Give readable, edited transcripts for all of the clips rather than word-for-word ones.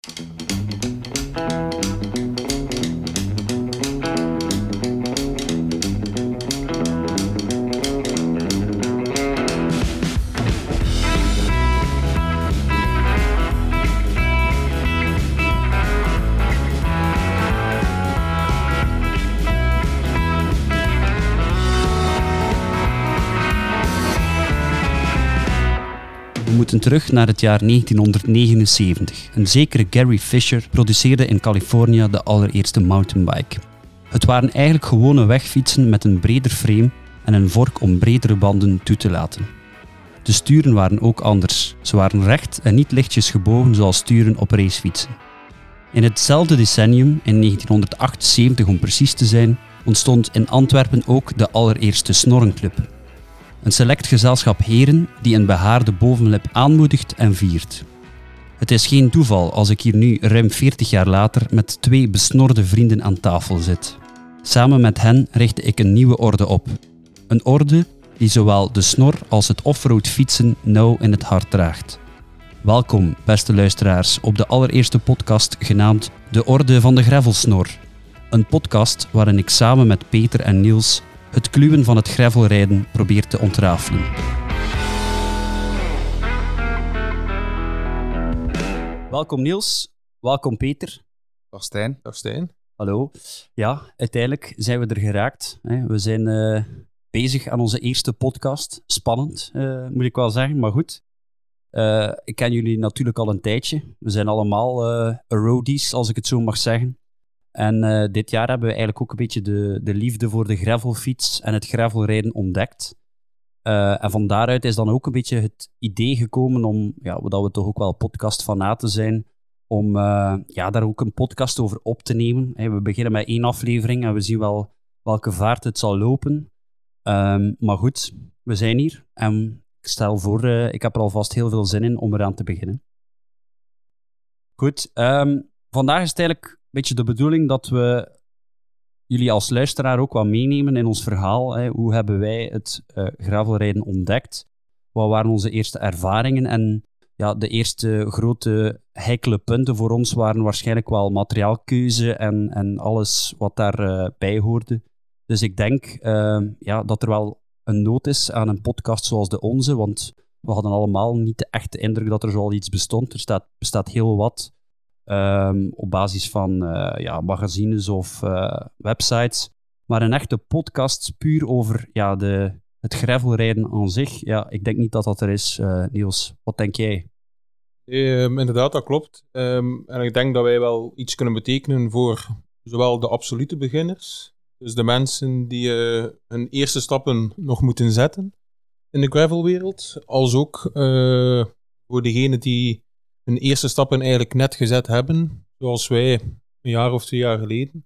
We moeten terug naar het jaar 1979. Een zekere Gary Fisher produceerde in Californië de allereerste mountainbike. Het waren eigenlijk gewone wegfietsen met een breder frame en een vork om bredere banden toe te laten. De sturen waren ook anders. Ze waren recht en niet lichtjes gebogen zoals sturen op racefietsen. In hetzelfde decennium, in 1978 om precies te zijn, ontstond in Antwerpen ook de allereerste Snorrenclub. Een select gezelschap heren die een behaarde bovenlip aanmoedigt en viert. Het is geen toeval als ik hier nu ruim 40 jaar later met 2 besnorde vrienden aan tafel zit. Samen met hen richtte ik een nieuwe orde op. Een orde die zowel de snor als het offroad fietsen nauw in het hart draagt. Welkom, beste luisteraars, op de allereerste podcast genaamd De Orde van de Gravelsnor. Een podcast waarin ik samen met Peter en Niels het kluwen van het gravelrijden probeert te ontrafelen. Welkom Niels, welkom Peter. Dag Stijn. Dag Stijn. Hallo. Ja, uiteindelijk zijn we er geraakt. We zijn bezig aan onze eerste podcast. Spannend, moet ik wel zeggen, maar goed. Ik ken jullie natuurlijk al een tijdje. We zijn allemaal roadies, als ik het zo mag zeggen. En dit jaar hebben we eigenlijk ook een beetje de liefde voor de gravelfiets en het gravelrijden ontdekt. En van daaruit is dan ook een beetje het idee gekomen om, dat we toch ook wel podcastfanaten zijn, om daar ook een podcast over op te nemen. We beginnen met 1 aflevering en we zien wel welke vaart het zal lopen. Maar goed, we zijn hier en ik stel voor, ik heb er alvast heel veel zin in om eraan te beginnen. Goed, vandaag is het eigenlijk een beetje de bedoeling dat we jullie als luisteraar ook wat meenemen in ons verhaal. Hoe hebben wij het gravelrijden ontdekt? Wat waren onze eerste ervaringen? En ja, de eerste grote heikele punten voor ons waren waarschijnlijk wel materiaalkeuze en alles wat daarbij hoorde. Dus ik denk dat er wel een nood is aan een podcast zoals de onze, want we hadden allemaal niet de echte indruk dat er zoal iets bestond. Er bestaat heel wat. Op basis van magazines of websites. Maar een echte podcast puur over het gravelrijden aan zich, ik denk niet dat dat er is. Niels, wat denk jij? Inderdaad, dat klopt. En ik denk dat wij wel iets kunnen betekenen voor zowel de absolute beginners, dus de mensen die hun eerste stappen nog moeten zetten in de gravelwereld, als ook voor degenen die hun eerste stappen eigenlijk net gezet hebben, zoals wij een jaar of 2 jaar geleden.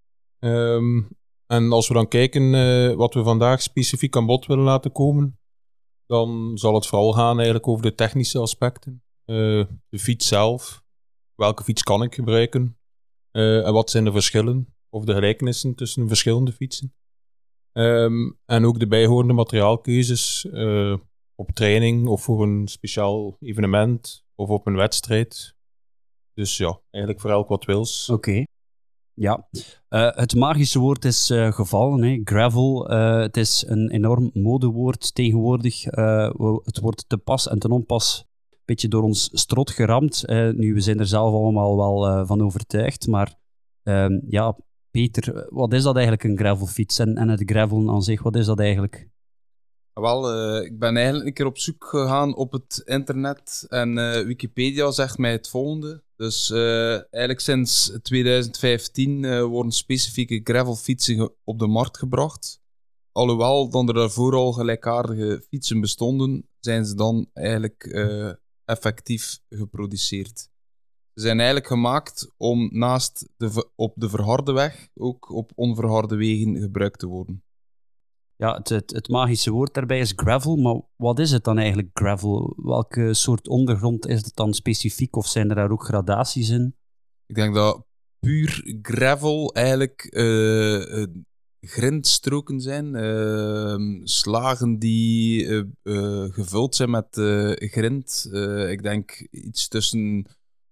En als we dan kijken wat we vandaag specifiek aan bod willen laten komen, dan zal het vooral gaan eigenlijk over de technische aspecten. De fiets zelf, welke fiets kan ik gebruiken en wat zijn de verschillen of de gelijkenissen tussen verschillende fietsen. En ook de bijhorende materiaalkeuzes op training of voor een speciaal evenement of op een wedstrijd. Dus ja, eigenlijk voor elk wat wils. Oké. Ja. Het magische woord is gevallen, hè. Gravel. Het is een enorm modewoord tegenwoordig. Het wordt te pas en te onpas een beetje door ons strot geramd. Nu, we zijn er zelf allemaal wel van overtuigd. Maar Peter, wat is dat eigenlijk, een gravelfiets? En het gravelen aan zich, wat is dat eigenlijk? Wel, ik ben eigenlijk een keer op zoek gegaan op het internet en Wikipedia zegt mij het volgende. Dus eigenlijk sinds 2015 worden specifieke gravelfietsen op de markt gebracht. Alhoewel dan er daarvoor al gelijkaardige fietsen bestonden, zijn ze dan eigenlijk effectief geproduceerd. Ze zijn eigenlijk gemaakt om naast op de verharde weg ook op onverharde wegen gebruikt te worden. Ja, het magische woord daarbij is gravel, maar wat is het dan eigenlijk, gravel? Welke soort ondergrond is het dan specifiek, of zijn er daar ook gradaties in? Ik denk dat puur gravel eigenlijk grindstroken zijn, slagen die gevuld zijn met grind. Ik denk iets tussen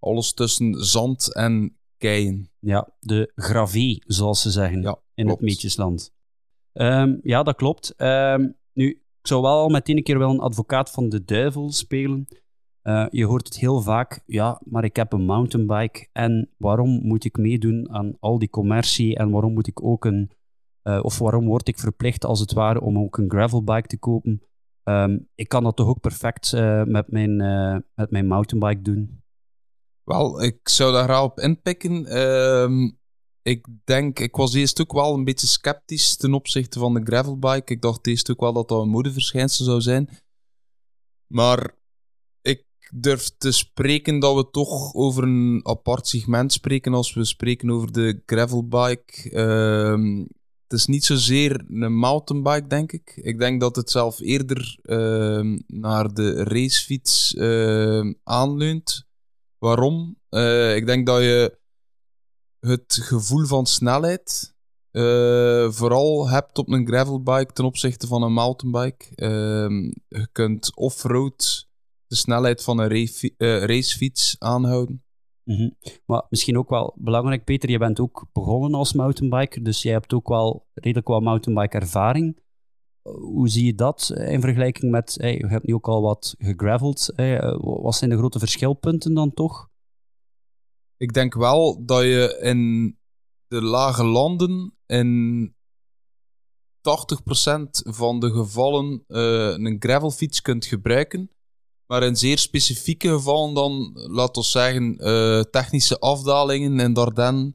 alles tussen zand en keien. Ja, de gravé, zoals ze zeggen Ja, in klopt. het Meetjesland. Ja, dat klopt. Nu, ik zou wel al meteen een keer wel een advocaat van de duivel spelen. Je hoort het heel vaak, ja, maar ik heb een mountainbike en waarom moet ik meedoen aan al die commercie en waarom moet ik ook of waarom word ik verplicht als het ware om ook een gravelbike te kopen? Ik kan dat toch ook perfect met mijn mountainbike doen. Wel, ik zou daar graag op inpikken. Ik was eerst ook wel een beetje sceptisch ten opzichte van de gravelbike. Ik dacht eerst ook wel dat dat een modeverschijnsel zou zijn. Maar ik durf te spreken dat we toch over een apart segment spreken als we spreken over de gravelbike. Het is niet zozeer een mountainbike, denk ik. Ik denk dat het zelf eerder naar de racefiets aanleunt. Waarom? Ik denk dat je het gevoel van snelheid vooral hebt op een gravelbike ten opzichte van een mountainbike. Je kunt off-road de snelheid van een racefiets aanhouden. Mm-hmm. Maar misschien ook wel belangrijk, Peter, je bent ook begonnen als mountainbiker, dus jij hebt ook wel redelijk wat mountainbike ervaring. Hoe zie je dat in vergelijking met, je hebt nu ook al wat gegraveld, wat zijn de grote verschilpunten dan toch? Ik denk wel dat je in de lage landen in 80% van de gevallen een gravelfiets kunt gebruiken. Maar in zeer specifieke gevallen dan, laten we zeggen, technische afdalingen in de Ardennen,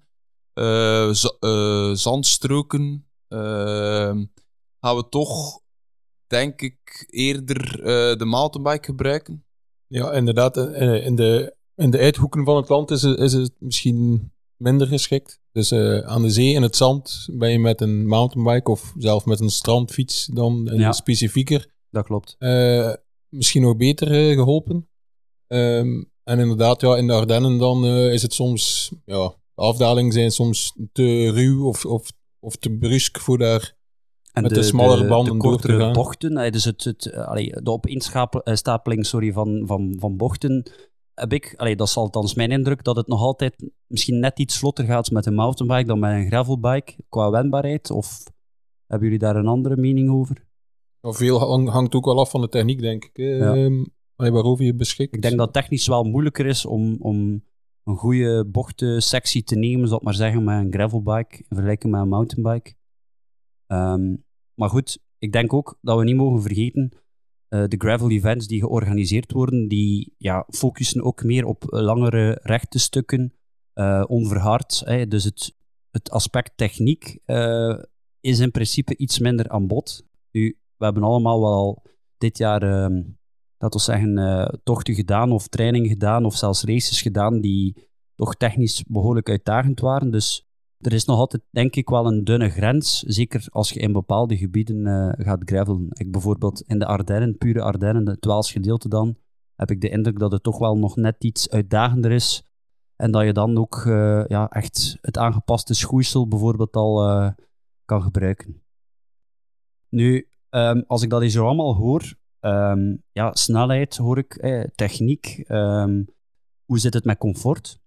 zandstroken, gaan we toch, denk ik, eerder de mountainbike gebruiken. Ja, inderdaad. In de uithoeken van het land is het misschien minder geschikt. Dus aan de zee, in het zand, ben je met een mountainbike of zelfs met een strandfiets dan specifieker. Dat klopt. Misschien nog beter geholpen. En inderdaad, ja, in de Ardennen dan is het soms... Ja, de afdalingen zijn soms te ruw of te brusk voor daar en met de smallere banden de door te gaan. Bochten, dus de opeenstapeling van bochten, heb ik, dat is althans mijn indruk, dat het nog altijd misschien net iets vlotter gaat met een mountainbike dan met een gravelbike qua wendbaarheid. Of hebben jullie daar een andere mening over? Veel hangt ook wel af van de techniek, denk ik. Waarover je beschikt. Ik denk dat het technisch wel moeilijker is om een goede bochtensectie te nemen, zal ik maar zeggen, met een gravelbike in vergelijking met een mountainbike. Maar goed, ik denk ook dat we niet mogen vergeten, de gravel events die georganiseerd worden, die focussen ook meer op langere rechte stukken, onverhard. Dus het aspect techniek is in principe iets minder aan bod. Nu, we hebben allemaal wel dit jaar, laten we zeggen, tochten gedaan of training gedaan of zelfs races gedaan die toch technisch behoorlijk uitdagend waren. Dus er is nog altijd, denk ik, wel een dunne grens. Zeker als je in bepaalde gebieden gaat gravelen. Ik bijvoorbeeld in de Ardennen, pure Ardennen, het Waals gedeelte dan, heb ik de indruk dat het toch wel nog net iets uitdagender is. En dat je dan ook echt het aangepaste schoeisel bijvoorbeeld al kan gebruiken. Nu, als ik dat hier zo allemaal hoor, snelheid hoor ik, techniek. Hoe zit het met comfort?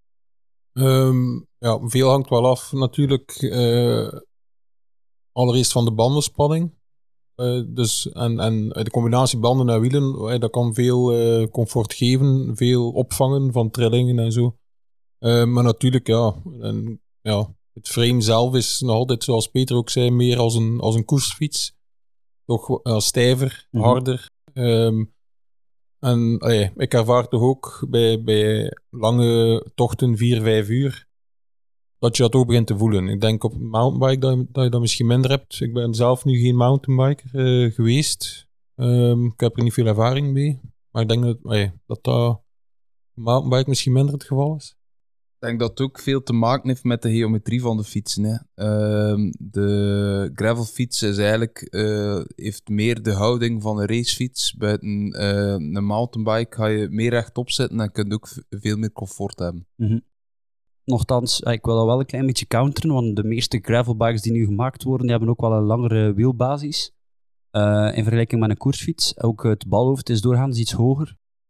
Veel hangt wel af natuurlijk allereerst van de bandenspanning. En de combinatie banden en wielen, dat kan veel comfort geven, veel opvangen van trillingen en zo. Maar natuurlijk, het frame zelf is nog altijd, zoals Peter ook zei, meer als een koersfiets. Toch stijver, harder. Ik ervaar toch ook bij lange tochten, 4-5 uur, dat je dat ook begint te voelen. Ik denk op een mountainbike dat je dat misschien minder hebt. Ik ben zelf nu geen mountainbiker geweest. Ik heb er niet veel ervaring mee. Maar ik denk dat een mountainbike misschien minder het geval is. Ik denk dat het ook veel te maken heeft met de geometrie van de fietsen. Hè. De gravelfiets is eigenlijk, heeft meer de houding van een racefiets. Buiten een mountainbike ga je meer rechtop zitten en kun je ook veel meer comfort hebben. Mm-hmm. Nochtans, ik wil dat wel een klein beetje counteren, want de meeste gravelbikes die nu gemaakt worden, die hebben ook wel een langere wielbasis. In vergelijking met een koersfiets. Ook het balhoofd is doorgaans iets hoger.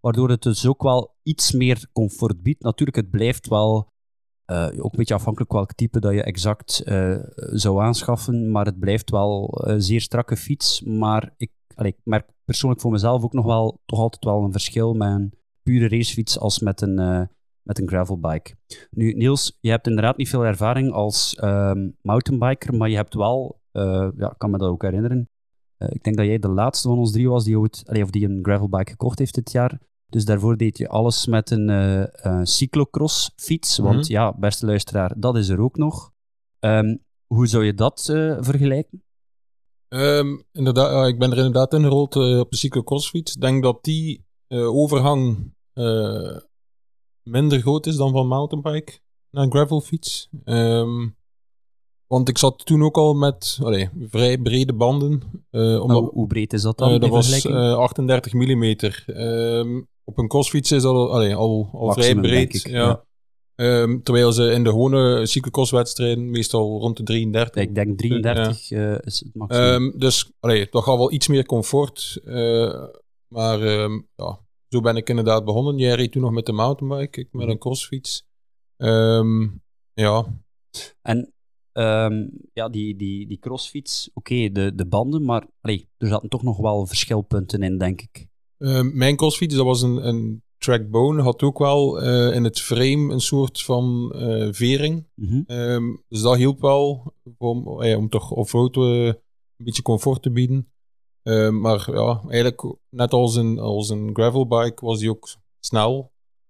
waardoor het dus ook wel iets meer comfort biedt. Natuurlijk, het blijft wel ook een beetje afhankelijk welk type dat je exact zou aanschaffen, maar het blijft wel een zeer strakke fiets. Maar ik merk persoonlijk voor mezelf ook nog wel toch altijd wel een verschil met een pure racefiets als met een gravelbike. Nu, Niels, je hebt inderdaad niet veel ervaring als mountainbiker, maar je hebt wel, ik kan me dat ook herinneren, ik denk dat jij de laatste van ons 3 was die een gravelbike gekocht heeft dit jaar. Dus daarvoor deed je alles met een cyclocross fiets, want ja, beste luisteraar, dat is er ook nog. Hoe zou je dat vergelijken? Inderdaad, ja, ik ben er inderdaad ingerold op de cyclocrossfiets. Ik denk dat die overgang minder groot is dan van mountainbike naar een gravelfiets. Want ik zat toen ook al met vrij brede banden. Hoe breed is dat dan? Dat was 38 mm. Op een crossfiets is dat al vrij breed. Ja. Terwijl ze in de gewone cyclocrosswedstrijden meestal rond de 33. Ik denk 33 is het maximum. Dus dat gaf wel iets meer comfort. Maar zo ben ik inderdaad begonnen. Jij reed toen nog met de mountainbike, ik met een crossfiets. Ja. En die crossfiets, oké, de banden, maar er zaten toch nog wel verschilpunten in, denk ik. Mijn crossfiets, dat was een trackbone, had ook wel in het frame een soort van vering. Dus dat hielp wel om toch off-road een beetje comfort te bieden. Maar ja, eigenlijk net als een gravelbike was die ook snel.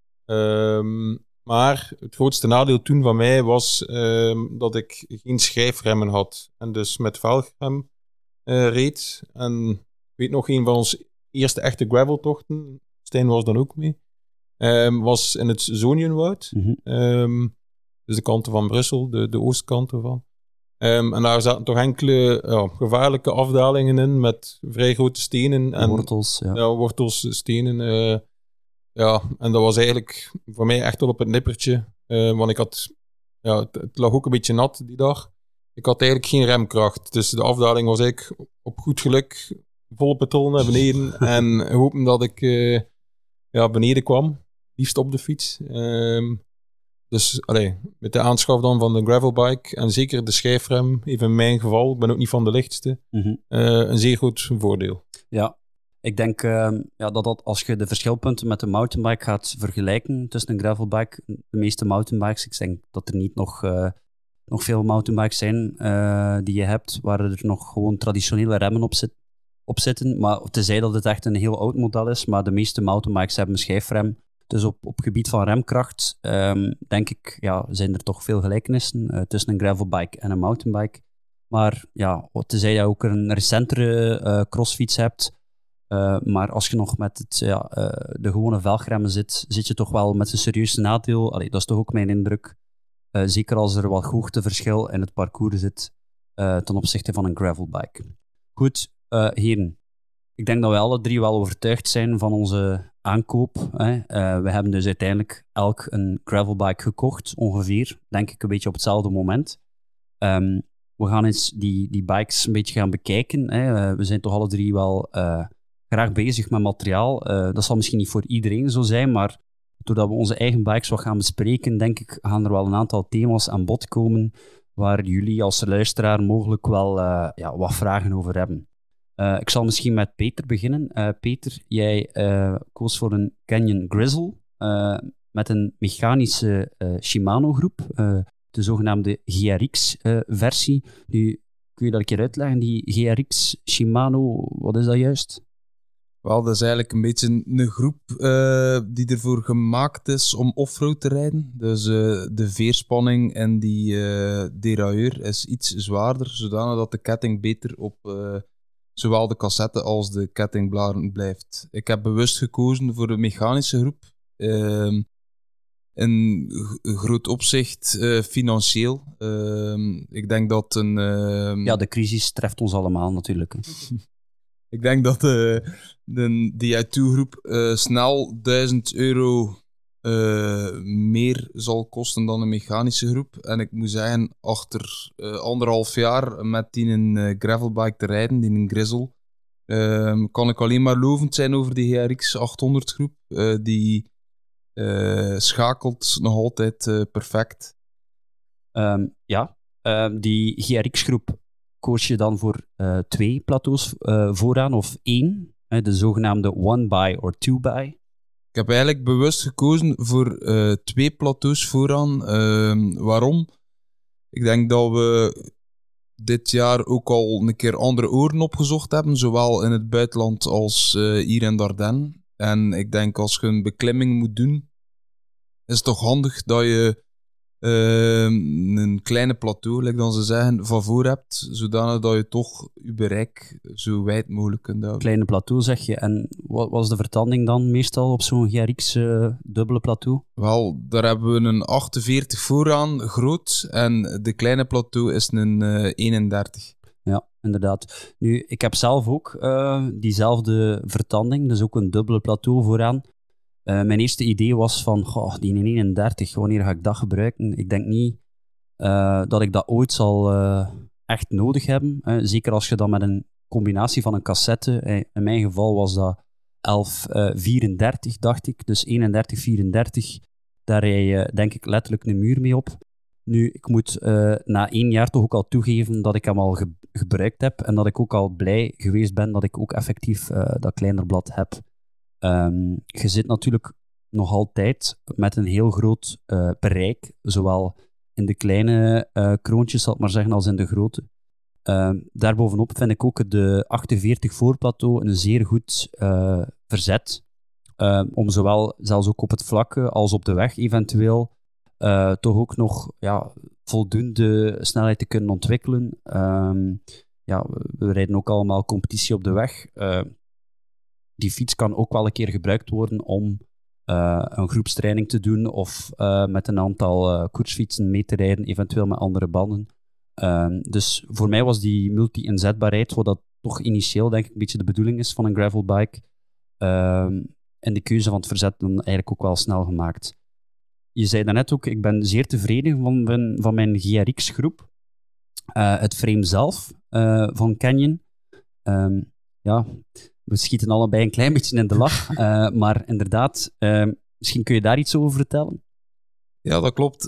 Maar het grootste nadeel toen van mij was dat ik geen schijfremmen had. En dus met velgrem reed. En ik weet nog, een van onze eerste echte graveltochten, Stijn was dan ook mee, was in het Zonienwoud. Dus de kanten van Brussel, de oostkant ervan. En daar zaten toch enkele gevaarlijke afdalingen in met vrij grote stenen. En wortels, wortels, stenen. En dat was eigenlijk voor mij echt wel op het nippertje. Want ik had... het lag ook een beetje nat die dag. Ik had eigenlijk geen remkracht. Dus de afdaling was eigenlijk op goed geluk volle petrol naar beneden. En hopen dat ik beneden kwam. Liefst op de fiets. Dus met de aanschaf dan van de gravelbike en zeker de schijfrem, even in mijn geval, ik ben ook niet van de lichtste, een zeer goed voordeel. Ja, ik denk dat als je de verschilpunten met de mountainbike gaat vergelijken tussen een gravelbike, de meeste mountainbikes, ik denk dat er niet nog veel mountainbikes zijn die je hebt, waar er nog gewoon traditionele remmen op zitten, maar tenzij dat het echt een heel oud model is, maar de meeste mountainbikes hebben een schijfrem. Dus op gebied van remkracht, denk ik, zijn er toch veel gelijkenissen tussen een gravelbike en een mountainbike. Maar ja, tenzij je ook een recentere crossfiets hebt, maar als je nog met de gewone velgremmen zit je toch wel met een serieus nadeel. Dat is toch ook mijn indruk. Zeker als er wat hoogteverschil in het parcours zit ten opzichte van een gravelbike. Goed, heren. Ik denk dat we alle 3 wel overtuigd zijn van onze aankoop. We hebben dus uiteindelijk elk een gravelbike gekocht, ongeveer, denk ik, een beetje op hetzelfde moment. We gaan eens die bikes een beetje gaan bekijken. We zijn toch alle 3 wel graag bezig met materiaal. Dat zal misschien niet voor iedereen zo zijn, maar doordat we onze eigen bikes wat gaan bespreken, denk ik, gaan er wel een aantal thema's aan bod komen waar jullie als luisteraar mogelijk wel wat vragen over hebben. Ik zal misschien met Peter beginnen. Peter, jij koos voor een Canyon Grizzle met een mechanische Shimano-groep, de zogenaamde GRX-versie. Nu, kun je dat een keer uitleggen, die GRX Shimano, wat is dat juist? Wel, dat is eigenlijk een beetje een groep die ervoor gemaakt is om offroad te rijden. Dus de veerspanning en die derailleur is iets zwaarder, zodanig dat de ketting beter op zowel de cassette als de kettingbladen blijft. Ik heb bewust gekozen voor de mechanische groep. In groot opzicht financieel. Ik denk dat de crisis treft ons allemaal natuurlijk. Hè. Ik denk dat de DI2-groep snel €1000 meer zal kosten dan een mechanische groep. En ik moet zeggen, achter 1,5 jaar met die een gravelbike te rijden, die een Grizzle, kan ik alleen maar lovend zijn over de GRX 800 groep. Die schakelt nog altijd perfect. Die GRX-groep koos je dan voor 2 plateaus vooraan of 1, de zogenaamde 1-by of 2-by. Ik heb eigenlijk bewust gekozen voor 2 plateaus vooraan. Waarom? Ik denk dat we dit jaar ook al een keer andere oren opgezocht hebben, zowel in het buitenland als hier in Dardenne. En ik denk als je een beklimming moet doen, is het toch handig dat je een kleine plateau, like dan ze zeggen, van voor hebt, zodanig dat je toch je bereik zo wijd mogelijk kunt houden. Kleine plateau zeg je. En wat was de vertanding dan meestal op zo'n GRX dubbele plateau? Wel, daar hebben we een 48 vooraan, groot, en de kleine plateau is een 31. Ja, inderdaad. Nu, ik heb zelf ook diezelfde vertanding, dus ook een dubbele plateau vooraan. Mijn eerste idee was van, die 31, wanneer ga ik dat gebruiken? Ik denk niet dat ik dat ooit zal echt nodig hebben. Zeker als je dan met een combinatie van een cassette, in mijn geval was dat 11:34, dacht ik, dus 31:34, daar rij je denk ik letterlijk een muur mee op. Nu, ik moet na 1 jaar toch ook al toegeven dat ik hem al gebruikt heb en dat ik ook al blij geweest ben dat ik ook effectief dat kleiner blad heb. Je zit natuurlijk nog altijd met een heel groot bereik, zowel in de kleine kroontjes, zal ik maar zeggen, als in de grote. Daarbovenop vind ik ook de 48 voorplateau een zeer goed verzet, om zowel zelfs ook op het vlakke als op de weg eventueel toch ook nog voldoende snelheid te kunnen ontwikkelen. We rijden ook allemaal competitie op de weg. Die fiets kan ook wel een keer gebruikt worden om een groepstraining te doen of met een aantal koersfietsen mee te rijden, eventueel met andere banden. Dus voor mij was die multi-inzetbaarheid, wat dat toch initieel denk ik een beetje de bedoeling is van een gravelbike, en de keuze van het verzet dan eigenlijk ook wel snel gemaakt. Je zei daarnet ook, ik ben zeer tevreden van mijn GRX-groep. Het frame zelf van Canyon, we schieten allebei een klein beetje in de lach, maar inderdaad, misschien kun je daar iets over vertellen? Ja, dat klopt.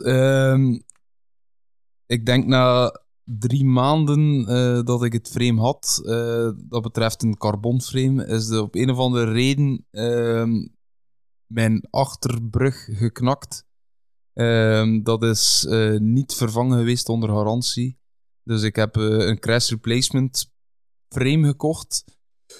Ik denk na 3 maanden dat ik het frame had, dat betreft een carbonframe, is op een of andere reden mijn achterbrug geknakt. Dat is niet vervangen geweest onder garantie. Dus ik heb een crash replacement frame gekocht.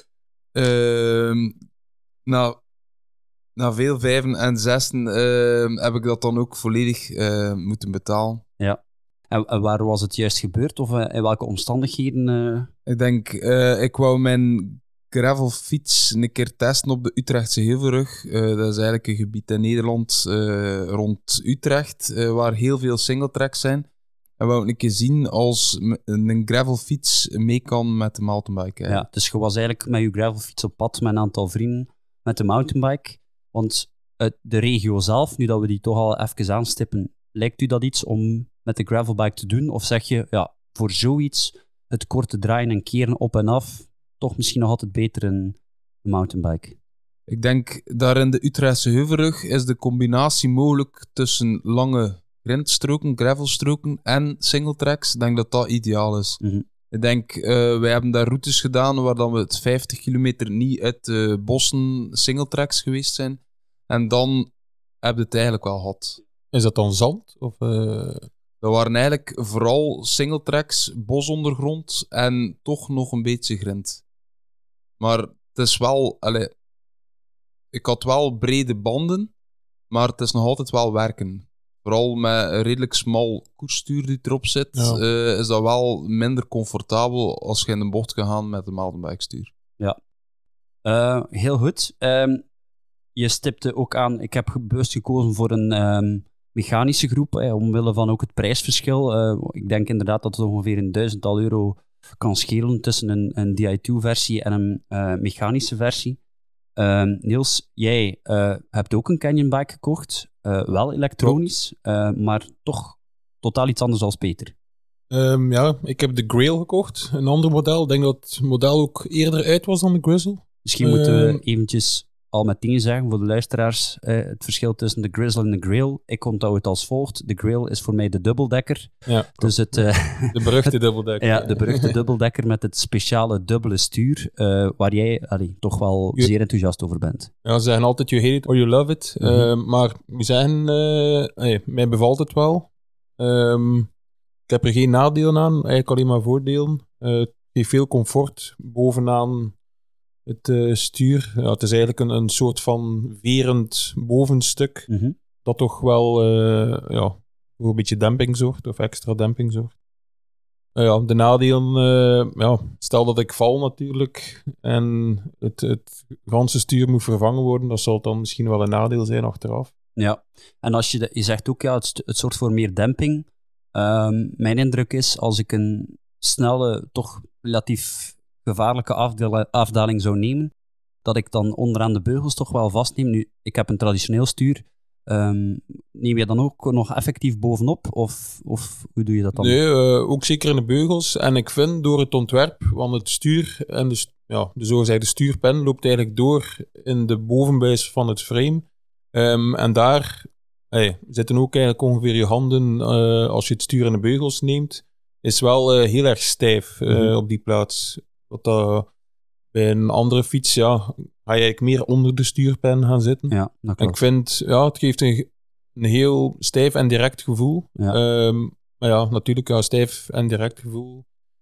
Na veel 5 en 6 heb ik dat dan ook volledig moeten betalen. Ja. En waar was het juist gebeurd? Of in welke omstandigheden? Ik denk, ik wou mijn gravelfiets een keer testen op de Utrechtse Heuvelrug. Dat is eigenlijk een gebied in Nederland rond Utrecht, waar heel veel singletracks zijn. En wou een keer zien als een gravelfiets mee kan met de mountainbike. Ja, dus je was eigenlijk met je gravelfiets op pad met een aantal vrienden met de mountainbike. Want de regio zelf, nu dat we die toch al even aanstippen, lijkt u dat iets om met de gravelbike te doen? Of zeg je, ja, voor zoiets, het korte draaien en keren op en af, toch misschien nog altijd beter een mountainbike? Ik denk, daar in de Utrechtse Heuvelrug is de combinatie mogelijk tussen lange grindstroken, gravelstroken en singletracks. Ik denk dat dat ideaal is. Mm-hmm. Ik denk, wij hebben daar routes gedaan waar dan we het 50 kilometer niet uit de bossen singletracks geweest zijn. En dan heb je het eigenlijk wel gehad. Is dat dan zand? Of, Dat waren eigenlijk vooral singletracks, bosondergrond en toch nog een beetje grind. Maar het is wel... ik had wel brede banden, maar het is nog altijd wel werken. Vooral met een redelijk smal koersstuur die erop zit, is dat wel minder comfortabel als je in de bocht gaat gaan met een mountainbike stuur. Ja, heel goed. Je stipte ook aan, ik heb bewust gekozen voor een mechanische groep, omwille van ook het prijsverschil. Ik denk inderdaad dat het ongeveer €1.000 kan schelen tussen een Di2-versie en een mechanische versie. Niels, jij hebt ook een Canyon bike gekocht. Wel elektronisch, maar toch totaal iets anders als Peter. Ja, ik heb de Grail gekocht, een ander model. Ik denk dat het model ook eerder uit was dan de Grizzle. Misschien moeten we eventjes al meteen zeggen voor de luisteraars het verschil tussen de Grizzle en de Grail. Ik onthoud het als volgt. De Grail is voor mij de dubbeldekker. Ja, dus de beruchte dubbeldekker. Ja, de beruchte dubbeldekker met het speciale dubbele stuur, waar jij toch wel zeer enthousiast over bent. Ja, ze zeggen altijd you hate it or you love it. Maar we zeggen, mij bevalt het wel. Ik heb er geen nadelen aan, eigenlijk alleen maar voordelen. Het geeft veel comfort bovenaan het stuur. Ja, het is eigenlijk een soort van verend bovenstuk dat toch wel voor een beetje demping zorgt, of extra demping zorgt. De nadelen, stel dat ik val natuurlijk en het ganse stuur moet vervangen worden, dat zal dan misschien wel een nadeel zijn achteraf. Ja, en als je zegt ook, het zorgt voor meer demping. Mijn indruk is, als ik een snelle, toch relatief gevaarlijke afdaling zou nemen, dat ik dan onderaan de beugels toch wel vastneem. Nu, ik heb een traditioneel stuur. Neem je dan ook nog effectief bovenop? Of hoe doe je dat dan? Nee, ook zeker in de beugels. En ik vind door het ontwerp, want het stuur en de zogezegde stuurpen loopt eigenlijk door in de bovenbuis van het frame. En daar zitten ook eigenlijk ongeveer je handen, als je het stuur en de beugels neemt, is wel heel erg stijf op die plaats. Wat bij een andere fiets, ga je eigenlijk meer onder de stuurpen gaan zitten. Ja, dat klopt. Ik vind, het geeft een heel stijf en direct gevoel. Ja. Maar natuurlijk, stijf en direct gevoel.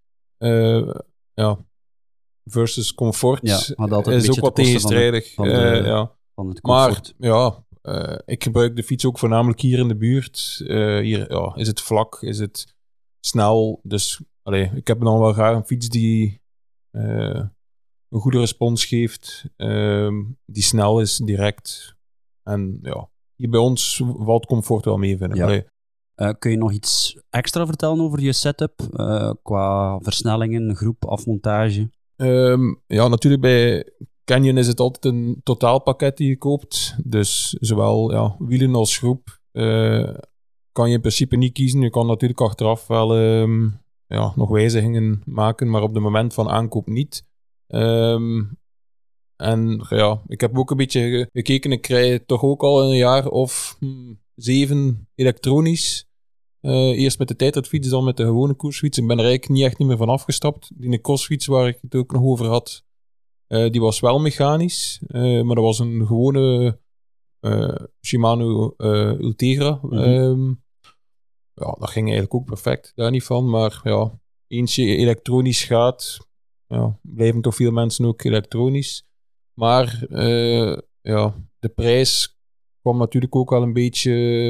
Versus comfort is ook wat tegenstrijdig. Van het comfort. Maar ik gebruik de fiets ook voornamelijk hier in de buurt. Hier is het vlak, is het snel. Dus ik heb dan wel graag een fiets die een goede respons geeft, die snel is, direct. En hier bij ons valt comfort wel mee, vind ik. Ja. Kun je nog iets extra vertellen over je setup? Qua versnellingen, groep, afmontage? Natuurlijk bij Canyon is het altijd een totaalpakket die je koopt. Dus zowel wielen als groep kan je in principe niet kiezen. Je kan natuurlijk achteraf wel nog wijzigingen maken, maar op het moment van aankoop niet. Ik heb ook een beetje gekeken. Ik krijg toch ook al een jaar of 7 elektronisch. Eerst met de tijdritfiets, dan met de gewone koersfiets. Ik ben er eigenlijk niet meer van afgestapt. Die crossfiets waar ik het ook nog over had, die was wel mechanisch. Maar dat was een gewone Shimano Ultegra. Dat ging eigenlijk ook perfect, daar niet van. Maar eens je elektronisch gaat, blijven toch veel mensen ook elektronisch. Maar de prijs kwam natuurlijk ook wel een beetje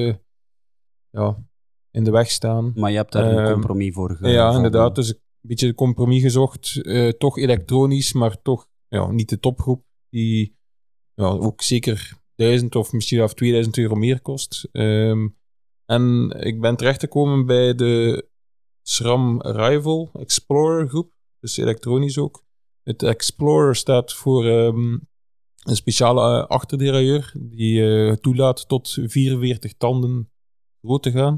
in de weg staan. Maar je hebt daar een compromis voor gevonden. Ja, inderdaad. Dus een beetje een compromis gezocht. Toch elektronisch, maar toch niet de topgroep. Die ook zeker 1000 of misschien wel 2000 euro meer kost. En ik ben terechtgekomen bij de SRAM Rival Explorer groep. Dus elektronisch ook. Het Explorer staat voor een speciale achterderailleur die toelaat tot 44 tanden groot te gaan.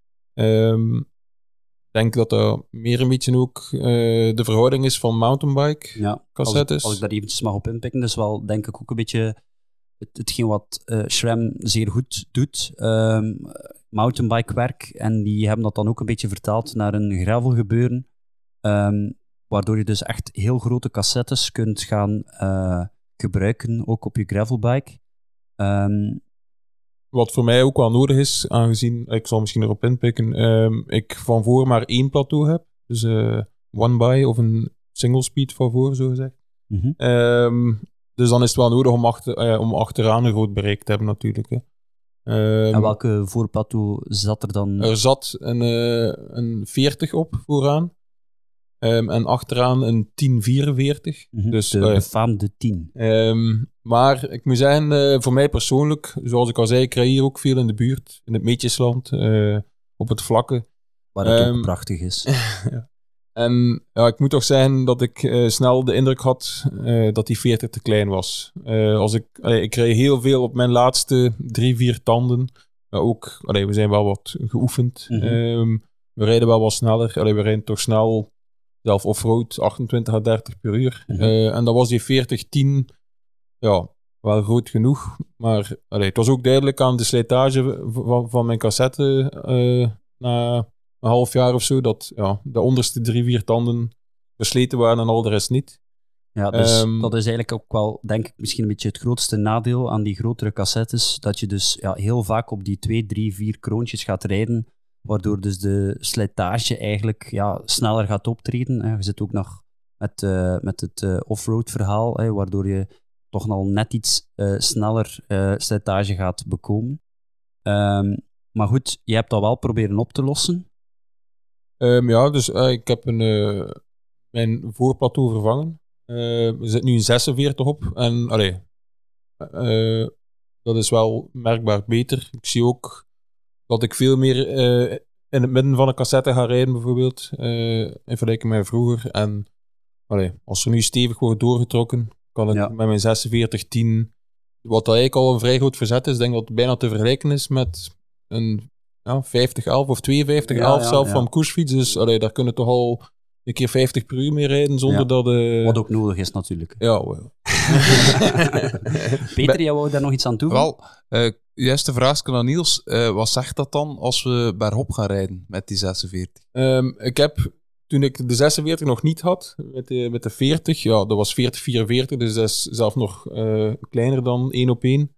Ik denk dat dat meer een beetje ook de verhouding is van mountainbike cassettes. Als ik daar eventjes mag op inpikken, dus wel denk ik ook een beetje hetgeen wat SRAM zeer goed doet. Mountainbike werk. En die hebben dat dan ook een beetje vertaald naar een gravel gebeuren. Waardoor je dus echt heel grote cassettes kunt gaan gebruiken, ook op je gravelbike. Wat voor mij ook wel nodig is, aangezien, ik zal misschien erop inpikken, ik van voor maar 1 plateau heb. Dus one by of een single speed van voor, zo gezegd. Dus dan is het wel nodig om achteraan een groot bereik te hebben natuurlijk. Hè. En welke voorplateau zat er dan? Er zat een 40 op vooraan. En achteraan een 1044. Dus, de befaamde 10. Maar ik moet zeggen, voor mij persoonlijk, zoals ik al zei, ik rij hier ook veel in de buurt, in het Meetjesland, op het vlakke. Waar het ook prachtig is. En ik moet toch zeggen dat ik snel de indruk had dat die 40 te klein was. Ik reed heel veel op mijn laatste 3-4 tanden. Ook, we zijn wel wat geoefend. we rijden wel wat sneller. We rijden toch snel, zelf offroad, 28 à 30 per uur. En dan was die 40-10, ja, wel groot genoeg. Maar het was ook duidelijk aan de slijtage van mijn cassette na een half jaar of zo, dat de onderste 3-4 tanden versleten waren en al de rest niet. Ja, dus dat is eigenlijk ook wel, denk ik, misschien een beetje het grootste nadeel aan die grotere cassettes, dat je dus heel vaak op die 2, 3, 4 kroontjes gaat rijden, waardoor dus de slijtage eigenlijk sneller gaat optreden. Je zit ook nog met het offroad verhaal, waardoor je toch al net iets sneller slijtage gaat bekomen. Maar goed, je hebt dat wel proberen op te lossen. Dus ik heb mijn voorplateau vervangen. Er zit nu een 46 op. En dat is wel merkbaar beter. Ik zie ook dat ik veel meer in het midden van een cassette ga rijden, bijvoorbeeld. In vergelijking met vroeger. En als er nu stevig wordt doorgetrokken, kan ik met mijn 46-10, wat eigenlijk al een vrij groot verzet is, denk dat het bijna te vergelijken is met een 50-11 of 52-11 zelf van koersfiets. Dus daar kunnen toch al een keer 50 per uur mee rijden zonder dat... Wat ook nodig is natuurlijk. Ja, wel. Peter, jij wou daar nog iets aan toevoegen? Wel, juist de vraag aan Niels. Wat zegt dat dan als we bergop gaan rijden met die 46? Ik heb, toen ik de 46 nog niet had, met de 40, dat was 40-44, dus dat is zelf nog kleiner dan 1 op 1.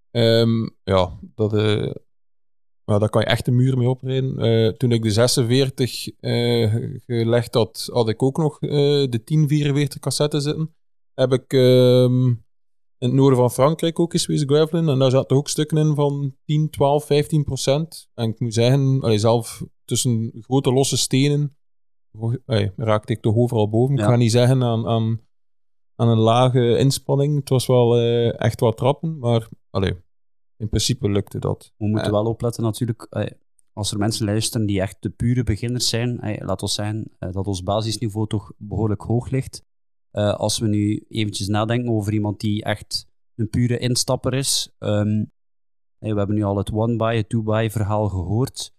Daar kan je echt de muur mee oprijden. Toen ik de 46 gelegd had ik ook nog de 1044 cassetten zitten. Heb ik in het noorden van Frankrijk ook eens wezen gravelen. En daar zaten ook stukken in van 10, 12, 15%. En ik moet zeggen, zelf tussen grote losse stenen raakte ik toch overal boven. Ja. Ik ga niet zeggen aan een lage inspanning. Het was wel echt wat trappen, maar in principe lukte dat. We moeten wel opletten natuurlijk, als er mensen luisteren die echt de pure beginners zijn, laat ons zeggen dat ons basisniveau toch behoorlijk hoog ligt. Als we nu eventjes nadenken over iemand die echt een pure instapper is. We hebben nu al het one-by, het two-by verhaal gehoord.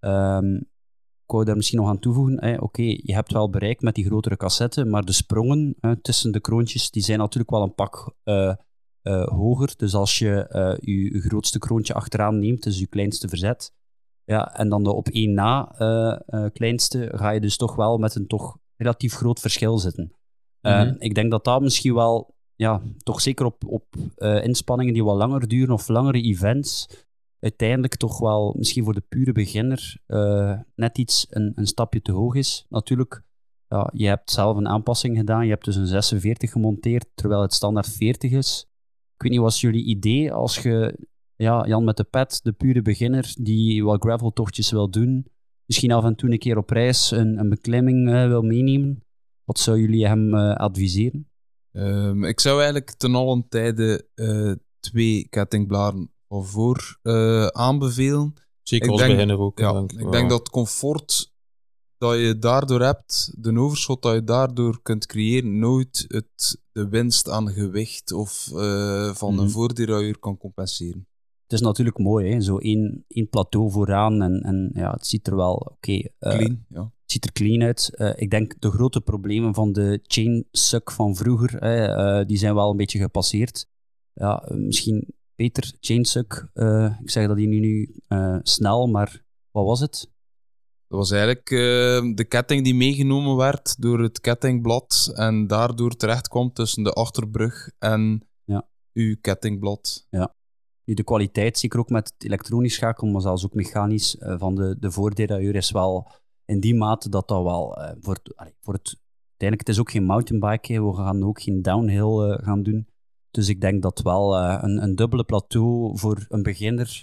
Ik wou daar misschien nog aan toevoegen. Oké, je hebt wel bereikt met die grotere cassetten, maar de sprongen tussen de kroontjes die zijn natuurlijk wel een pak hoger. Dus als je je grootste kroontje achteraan neemt, dus je kleinste verzet, en dan de op 1 na kleinste, ga je dus toch wel met een toch relatief groot verschil zitten. Ik denk dat dat misschien wel, toch zeker op inspanningen die wat langer duren of langere events, uiteindelijk toch wel misschien voor de pure beginner net iets een stapje te hoog is. Natuurlijk, je hebt zelf een aanpassing gedaan, je hebt dus een 46 gemonteerd, terwijl het standaard 40 is. Ik weet niet, wat is jullie idee als je, Jan met de pet, de pure beginner, die wat graveltochtjes wil doen, misschien af en toe een keer op reis een beklimming wil meenemen? Wat zou jullie hem adviseren? Ik zou eigenlijk ten allen tijde 2 kettingbladen van voor aanbevelen. Zeker als beginner ook. Ik denk dat het comfort dat je daardoor hebt, de overschot dat je daardoor kunt creëren, nooit de winst aan gewicht of van een voordeelruier kan compenseren. Het is natuurlijk mooi, hè? Zo één plateau vooraan en het ziet er wel clean, het ziet er clean uit. Ik denk de grote problemen van de chainsuck van vroeger, die zijn wel een beetje gepasseerd. Misschien Peter, chainsuck, ik zeg dat die nu snel, maar wat was het? Dat was eigenlijk de ketting die meegenomen werd door het kettingblad en daardoor terecht kwam tussen de achterbrug en uw kettingblad. Ja. Nu, de kwaliteit, zeker ook met het elektronisch schakelen, maar zelfs ook mechanisch, van de voorderailleur is wel in die mate dat wel voor het... Uiteindelijk, het is ook geen mountainbike, we gaan ook geen downhill gaan doen. Dus ik denk dat wel een dubbele plateau voor een beginner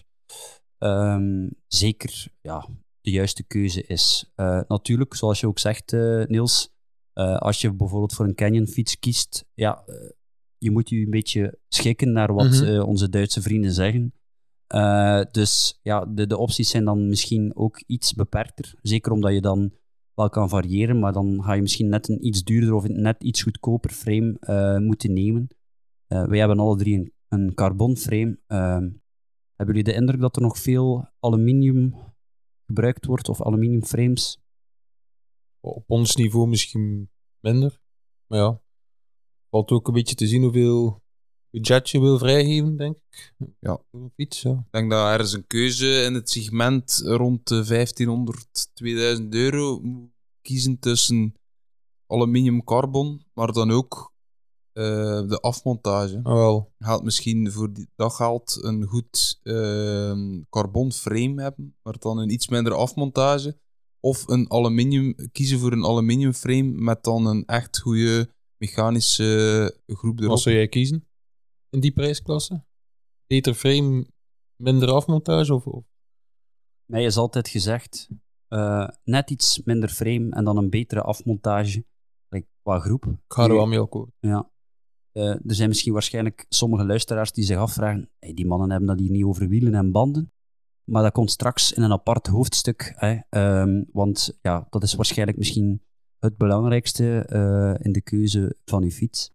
zeker de juiste keuze is. Natuurlijk, zoals je ook zegt, Niels, als je bijvoorbeeld voor een canyonfiets kiest, je moet je een beetje schikken naar wat onze Duitse vrienden zeggen. Dus de opties zijn dan misschien ook iets beperkter. Zeker omdat je dan wel kan variëren, maar dan ga je misschien net een iets duurder of een net iets goedkoper frame moeten nemen. Wij hebben alle 3 een carbon frame. Hebben jullie de indruk dat er nog veel aluminium gebruikt wordt, of aluminiumframes? Op ons niveau misschien minder. Maar ja, valt ook een beetje te zien hoeveel budget je wil vrijgeven, denk ik. Ja. Voor een fiets, ja. Ik denk dat er is een keuze in het segment rond de 1500, 2000 euro moet kiezen tussen aluminium carbon, maar dan ook de afmontage. Ah, wel. Je gaat misschien voor dat geld een goed carbon frame hebben, maar dan een iets minder afmontage. Of kiezen voor een aluminium frame met dan een echt goede mechanische groep erop. Wat zou jij kiezen in die prijsklasse? Beter frame, minder afmontage? Of? Mij is altijd gezegd, net iets minder frame en dan een betere afmontage qua groep. Ik ga er wel mee akkoord. Ja. Er zijn misschien waarschijnlijk sommige luisteraars die zich afvragen, hey, die mannen hebben dat hier niet over wielen en banden. Maar dat komt straks in een apart hoofdstuk. Want ja, dat is waarschijnlijk misschien het belangrijkste in de keuze van uw fiets.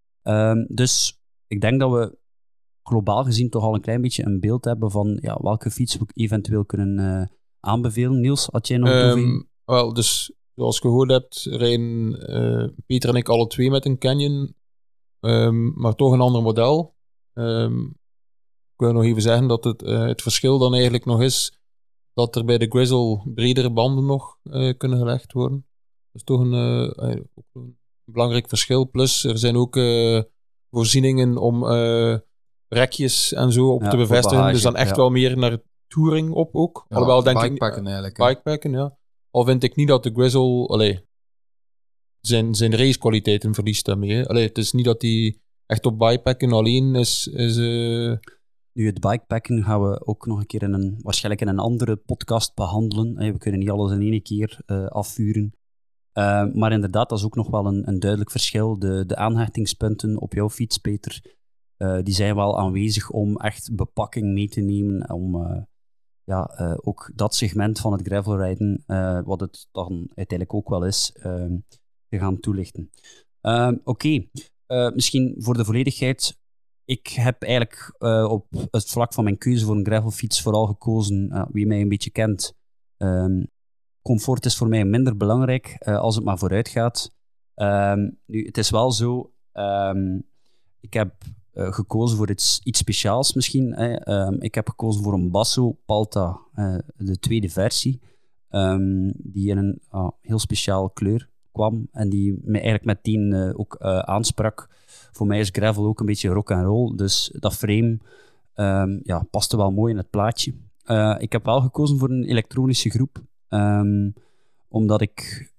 Dus ik denk dat we globaal gezien toch al een klein beetje een beeld hebben van ja, welke fiets we eventueel kunnen aanbevelen. Niels, had jij nog toevoeging? Wel, dus zoals je gehoord hebt, rijden Peter en ik alle twee met een Canyon. Maar toch een ander model. Ik wil nog even zeggen dat het verschil dan eigenlijk nog is dat er bij de Grizzle bredere banden nog kunnen gelegd worden. Dat is toch een belangrijk verschil. Plus, er zijn ook voorzieningen om rekjes en zo op te bevestigen. Bagage, dus dan echt wel meer naar touring op ook. Ja, Alhoewel denk bikepacken eigenlijk. Bikepacken, ja. Al vind ik niet dat de Grizzle zijn racekwaliteiten verliest daarmee. Het is niet dat die echt op bikepacken alleen is Nu, het bikepacken gaan we ook nog een keer waarschijnlijk in een andere podcast behandelen. We kunnen niet alles in één keer afvuren. Maar inderdaad, dat is ook nog wel een duidelijk verschil. De aanhechtingspunten op jouw fiets, Peter, die zijn wel aanwezig om echt bepakking mee te nemen. Om ook dat segment van het gravelrijden, wat het dan uiteindelijk ook wel is, te gaan toelichten. Oké. Misschien voor de volledigheid. Ik heb eigenlijk op het vlak van mijn keuze voor een gravelfiets vooral gekozen, wie mij een beetje kent. Comfort is voor mij minder belangrijk als het maar vooruit gaat. Nu, het is wel zo, ik heb gekozen voor iets speciaals misschien. Ik heb gekozen voor een Basso Palta, de tweede versie, die in een heel speciaal kleur kwam en die mij eigenlijk meteen ook aansprak. Voor mij is gravel ook een beetje rock and roll, dus dat frame paste wel mooi in het plaatje. Ik heb wel gekozen voor een elektronische groep, omdat ik,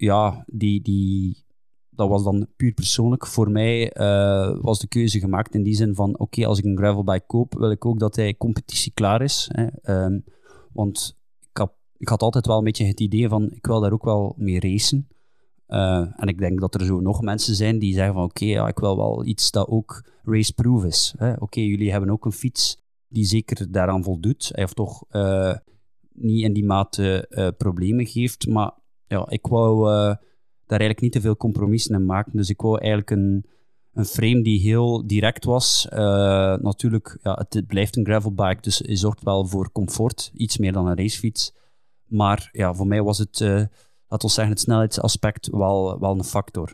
dat was dan puur persoonlijk. Voor mij was de keuze gemaakt in die zin van, oké, als ik een gravelbike koop, wil ik ook dat hij competitieklaar is. Want ik had altijd wel een beetje het idee van, ik wil daar ook wel mee racen. En ik denk dat er zo nog mensen zijn die zeggen van oké, ik wil wel iets dat ook raceproof is. Oké, jullie hebben ook een fiets die zeker daaraan voldoet, of toch niet in die mate problemen geeft. Maar ja, ik wou daar eigenlijk niet te veel compromissen in maken. Dus ik wou eigenlijk een frame die heel direct was. Natuurlijk, het blijft een gravelbike, dus je zorgt wel voor comfort. Iets meer dan een racefiets. Maar ja, voor mij was het, laten we zeggen, het snelheidsaspect wel een factor.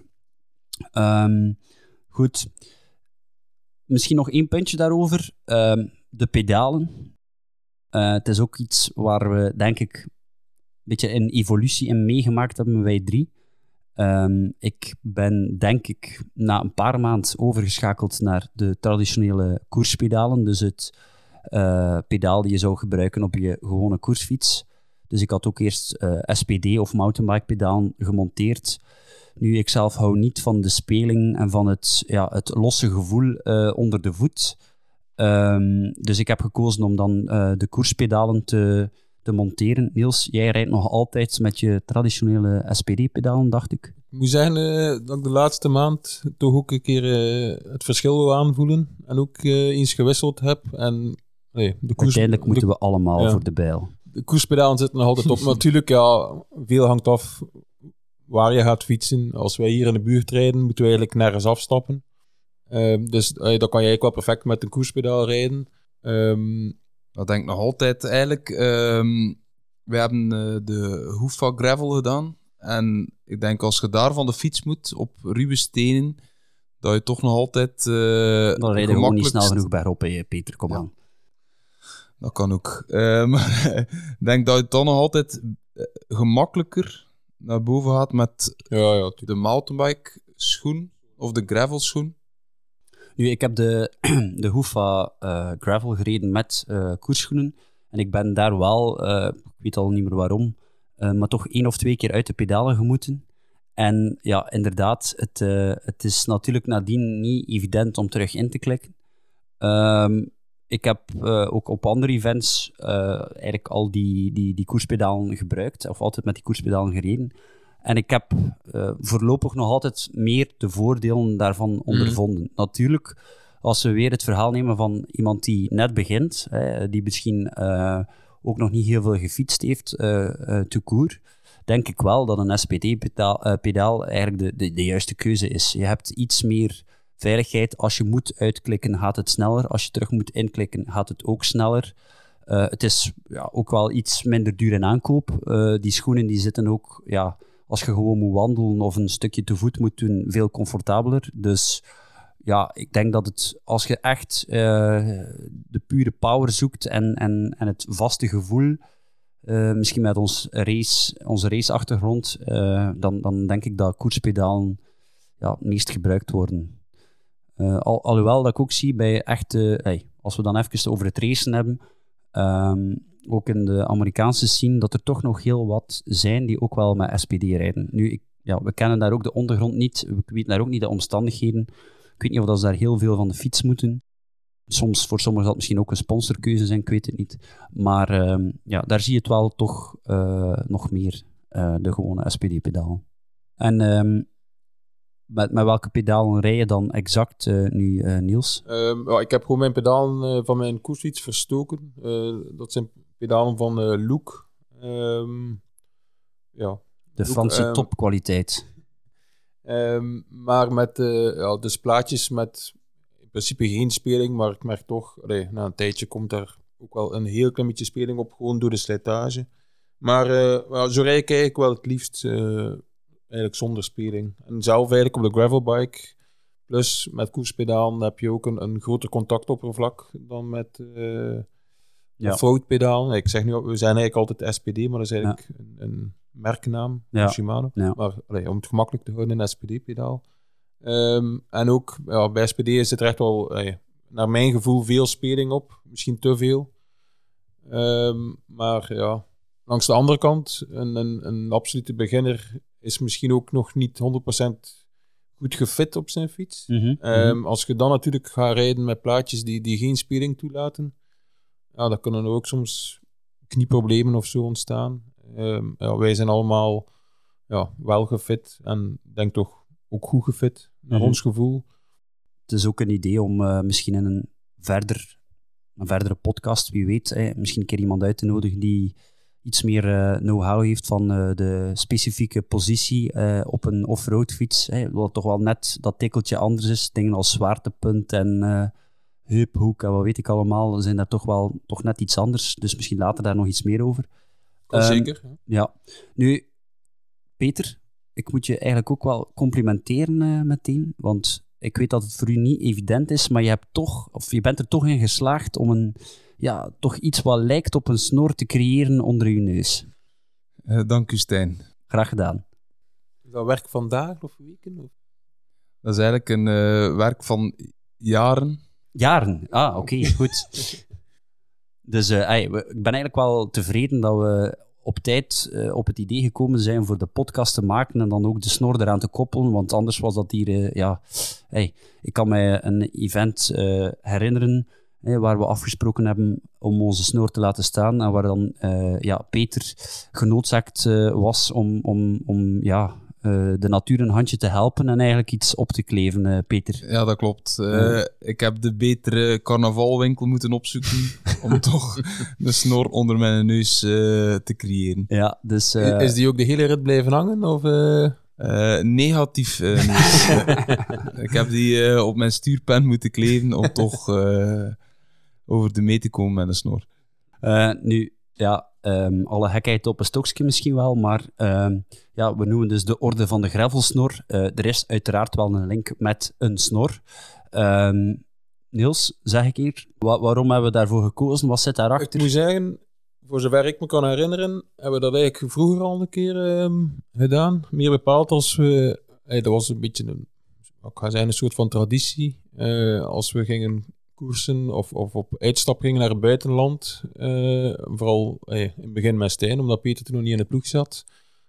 Goed. Misschien nog 1 puntje daarover. De pedalen. Het is ook iets waar we, denk ik, een beetje een evolutie in meegemaakt hebben, wij 3. Ik ben, denk ik, na een paar maanden overgeschakeld naar de traditionele koerspedalen. Dus het pedaal die je zou gebruiken op je gewone koersfiets. Dus ik had ook eerst SPD of mountainbike pedalen gemonteerd. Nu, ik zelf hou niet van de speling en van het losse gevoel onder de voet. Dus ik heb gekozen om dan de koerspedalen te monteren. Niels, jij rijdt nog altijd met je traditionele SPD-pedalen, dacht ik. Ik moet zeggen dat ik de laatste maand toch ook een keer het verschil wil aanvoelen. En ook eens gewisseld heb. En, uiteindelijk moeten we allemaal voor de bijl. De koerspedalen zitten nog altijd op. Maar natuurlijk, veel hangt af waar je gaat fietsen. Als wij hier in de buurt rijden, moeten we eigenlijk nergens afstappen. Dus dan kan je eigenlijk wel perfect met een koerspedaal rijden. Dat denk ik nog altijd eigenlijk. wij hebben de Hoofa Gravel gedaan. En ik denk als je daar van de fiets moet, op ruwe stenen, dat je toch nog altijd Dan rijd je gewoon niet snel genoeg bergop, hè, Peter, kom aan. Dat kan ook. Maar ik denk dat je dan nog altijd gemakkelijker naar boven gaat met de mountainbike schoen of de gravel schoen. Nu, ik heb de Hoofa Gravel gereden met koersschoenen. En ik ben daar wel, ik weet al niet meer waarom, maar toch 1 of 2 keer uit de pedalen gemoeten. En ja, inderdaad, het is natuurlijk nadien niet evident om terug in te klikken. Ik heb ook op andere events eigenlijk al die koerspedalen gebruikt, of altijd met die koerspedalen gereden. En ik heb voorlopig nog altijd meer de voordelen daarvan ondervonden. Natuurlijk, als we weer het verhaal nemen van iemand die net begint, die misschien ook nog niet heel veel gefietst heeft, tout court, denk ik wel dat een SPD-pedaal eigenlijk de juiste keuze is. Je hebt iets meer veiligheid. Als je moet uitklikken, gaat het sneller. Als je terug moet inklikken, gaat het ook sneller. Het is ook wel iets minder duur in aankoop. Die schoenen die zitten ook, als je gewoon moet wandelen of een stukje te voet moet doen, veel comfortabeler. Dus ja, ik denk dat het, als je echt de pure power zoekt en het vaste gevoel, misschien met onze raceachtergrond, dan denk ik dat koerspedalen het meest gebruikt worden. Alhoewel dat ik ook zie bij echte, als we dan even over het racen hebben, ook in de Amerikaanse scene, dat er toch nog heel wat zijn die ook wel met SPD rijden. Nu, we kennen daar ook de ondergrond niet, we weten daar ook niet de omstandigheden. Ik weet niet of ze daar heel veel van de fiets moeten. Soms, voor sommigen zal het misschien ook een sponsorkeuze zijn, ik weet het niet. Maar daar zie je het wel toch nog meer, de gewone SPD-pedaal. En met welke pedalen rij je dan exact nu, Niels? Ik heb gewoon mijn pedalen van mijn koersfiets verstoken. Dat zijn pedalen van Look. De Franse topkwaliteit. Maar met dus plaatjes met in principe geen speling, maar ik merk toch, na een tijdje komt daar ook wel een heel klein beetje speling op, gewoon door de slijtage. Maar zo rijd ik eigenlijk wel het liefst eigenlijk zonder speling. En zelf eigenlijk op de gravelbike, plus met koerspedalen heb je ook een groter contactoppervlak dan met foutpedalen. Ik zeg nu, we zijn eigenlijk altijd SPD, maar dat is eigenlijk een merknaam van Shimano. Ja. Maar om het gemakkelijk te houden, een SPD-pedaal. En ook bij SPD is het echt wel, naar mijn gevoel, veel speling op. Misschien te veel. Maar langs de andere kant, een absolute beginner is misschien ook nog niet 100% goed gefit op zijn fiets. Als je dan natuurlijk gaat rijden met plaatjes die geen speling toelaten, dan kunnen er ook soms knieproblemen of zo ontstaan. Wij zijn allemaal wel gefit en denk toch ook goed gefit, naar ons gevoel. Het is ook een idee om misschien in een verdere podcast, wie weet, misschien een keer iemand uit te nodigen die iets meer know-how heeft van de specifieke positie op een off-road fiets. Wat toch wel net dat tikkeltje anders is. Dingen als zwaartepunt en heuphoek en wat weet ik allemaal, zijn daar toch net iets anders. Dus misschien later daar nog iets meer over. Zeker. Ja. Nu, Peter, ik moet je eigenlijk ook wel complimenteren meteen, want ik weet dat het voor u niet evident is, maar je bent er toch in geslaagd om toch iets wat lijkt op een snor te creëren onder uw neus. Dank u, Stijn. Graag gedaan. Is dat werk van dagen of weken? Of? Dat is eigenlijk een werk van jaren. Jaren? Ah, oké, goed. Dus ik ben eigenlijk wel tevreden dat we op tijd op het idee gekomen zijn voor de podcast te maken en dan ook de snor eraan te koppelen, want anders was dat hier... ik kan mij een event herinneren waar we afgesproken hebben om onze snor te laten staan en waar dan Peter genoodzaakt was om de natuur een handje te helpen en eigenlijk iets op te kleven, Peter. Ja, dat klopt. Ik heb de betere carnavalwinkel moeten opzoeken om toch de snor onder mijn neus te creëren. Ja, dus... Is die ook de hele rit blijven hangen? Of, negatief nieuws. Ik heb die op mijn stuurpen moeten kleven om toch over de mee te komen met een snor. Nu, Ja, alle gekheid op een stokje misschien wel, maar we noemen dus de orde van de gravelsnor. Er is uiteraard wel een link met een snor. Niels, zeg ik hier, waarom hebben we daarvoor gekozen? Wat zit daarachter? Ik moet zeggen, voor zover ik me kan herinneren, hebben we dat eigenlijk vroeger al een keer gedaan. Meer bepaald als we... dat was een beetje een soort van traditie. Als we gingen koersen of op uitstap gingen naar het buitenland. Vooral in het begin met Stijn, omdat Peter toen nog niet in de ploeg zat.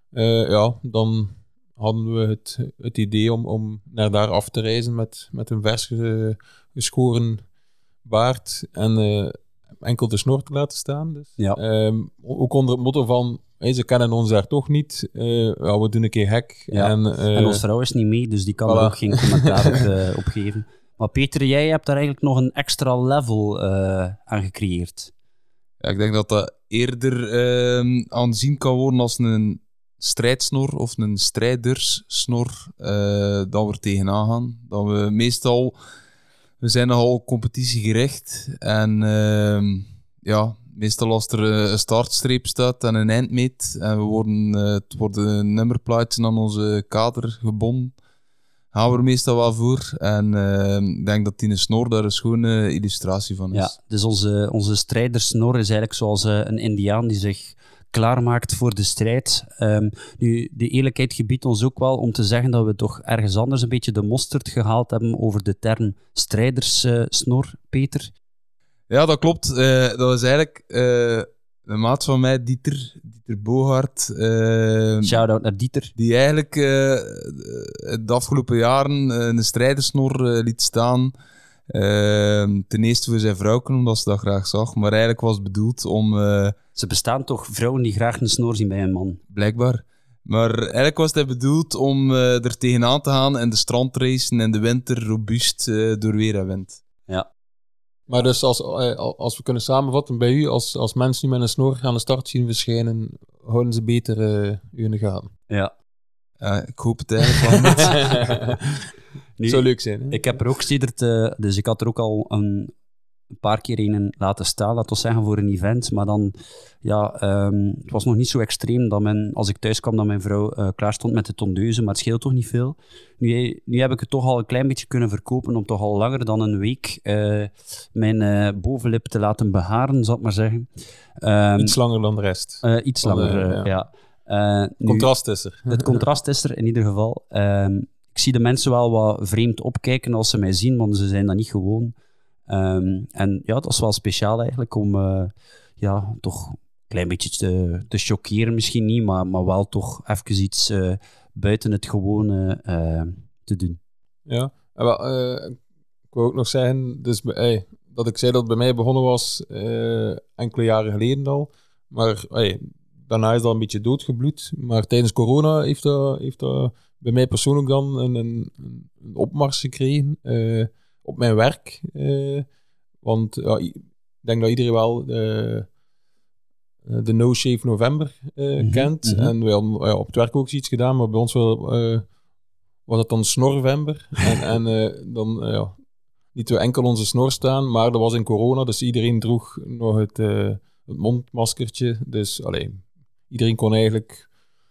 Dan hadden we het idee om naar daar af te reizen met een vers geschoren baard en enkel de snor te laten staan. Dus. Ja. Ook onder het motto van, ze kennen ons daar toch niet. We doen een keer gek. Ja. En onze vrouw is niet mee, dus die kan er ook geen commentaar op geven. Maar Peter, jij hebt daar eigenlijk nog een extra level aan gecreëerd. Ja, ik denk dat dat eerder aanzien kan worden als een strijdsnor of een strijderssnor dat we tegenaan gaan. Dat we meestal... We zijn nogal competitiegericht en meestal als er een startstreep staat en een eindmeet en het worden nummerplaatjes aan onze kader gebonden, gaan we er meestal wel voor. En ik denk dat die snor daar een schone illustratie van is. Ja, dus onze strijdersnor is eigenlijk zoals een indiaan die zich klaarmaakt voor de strijd. Nu, de eerlijkheid gebiedt ons ook wel om te zeggen dat we toch ergens anders een beetje de mosterd gehaald hebben over de term strijderssnor, Peter. Ja, dat klopt. Dat is eigenlijk een maat van mij, Dieter Bogaert. Shout-out naar Dieter. Die eigenlijk de afgelopen jaren een strijdersnor liet staan. Ten eerste voor zijn vrouwken, omdat ze dat graag zag. Maar eigenlijk was het bedoeld om... Ze bestaan toch vrouwen die graag een snor zien bij een man? Blijkbaar. Maar eigenlijk was het bedoeld om er tegenaan te gaan en de strandracen in de winter robuust door weer en wind. Ja. Maar dus als we kunnen samenvatten bij u, als mensen die met een snor aan de start zien verschijnen, houden ze beter u in de gaten. Ja. Ik hoop het eigenlijk wel niet. Het zou leuk zijn. Hè? Ik heb er ook sedert, dus ik had er ook al een paar keer een laten staan, laten we zeggen, voor een event. Maar dan, het was nog niet zo extreem dat als ik thuis kwam, dat mijn vrouw klaar stond met de tondeuze, maar het scheelt toch niet veel. Nu heb ik het toch al een klein beetje kunnen verkopen om toch al langer dan een week mijn bovenlip te laten beharen, zal ik maar zeggen. Iets langer dan de rest. Iets langer, ja. Contrast is er. Het contrast is er in ieder geval. Ik zie de mensen wel wat vreemd opkijken als ze mij zien, want ze zijn dat niet gewoon. En ja, dat is wel speciaal eigenlijk om toch een klein beetje te choqueren, misschien niet, maar wel toch even iets buiten het gewone te doen. Ja, ik wil ook nog zeggen, dus dat ik zei dat het bij mij begonnen was enkele jaren geleden al, maar daarna is dat een beetje doodgebloed. Maar tijdens corona heeft dat bij mij persoonlijk dan een opmars gekregen op mijn werk. Want ik denk dat iedereen wel de No Shave November kent. Mm-hmm. En we hadden op het werk ook iets gedaan, maar bij ons was het dan Snorvember. en dan lieten we enkel onze snor staan, maar dat was in corona, dus iedereen droeg nog het mondmaskertje. Dus iedereen kon eigenlijk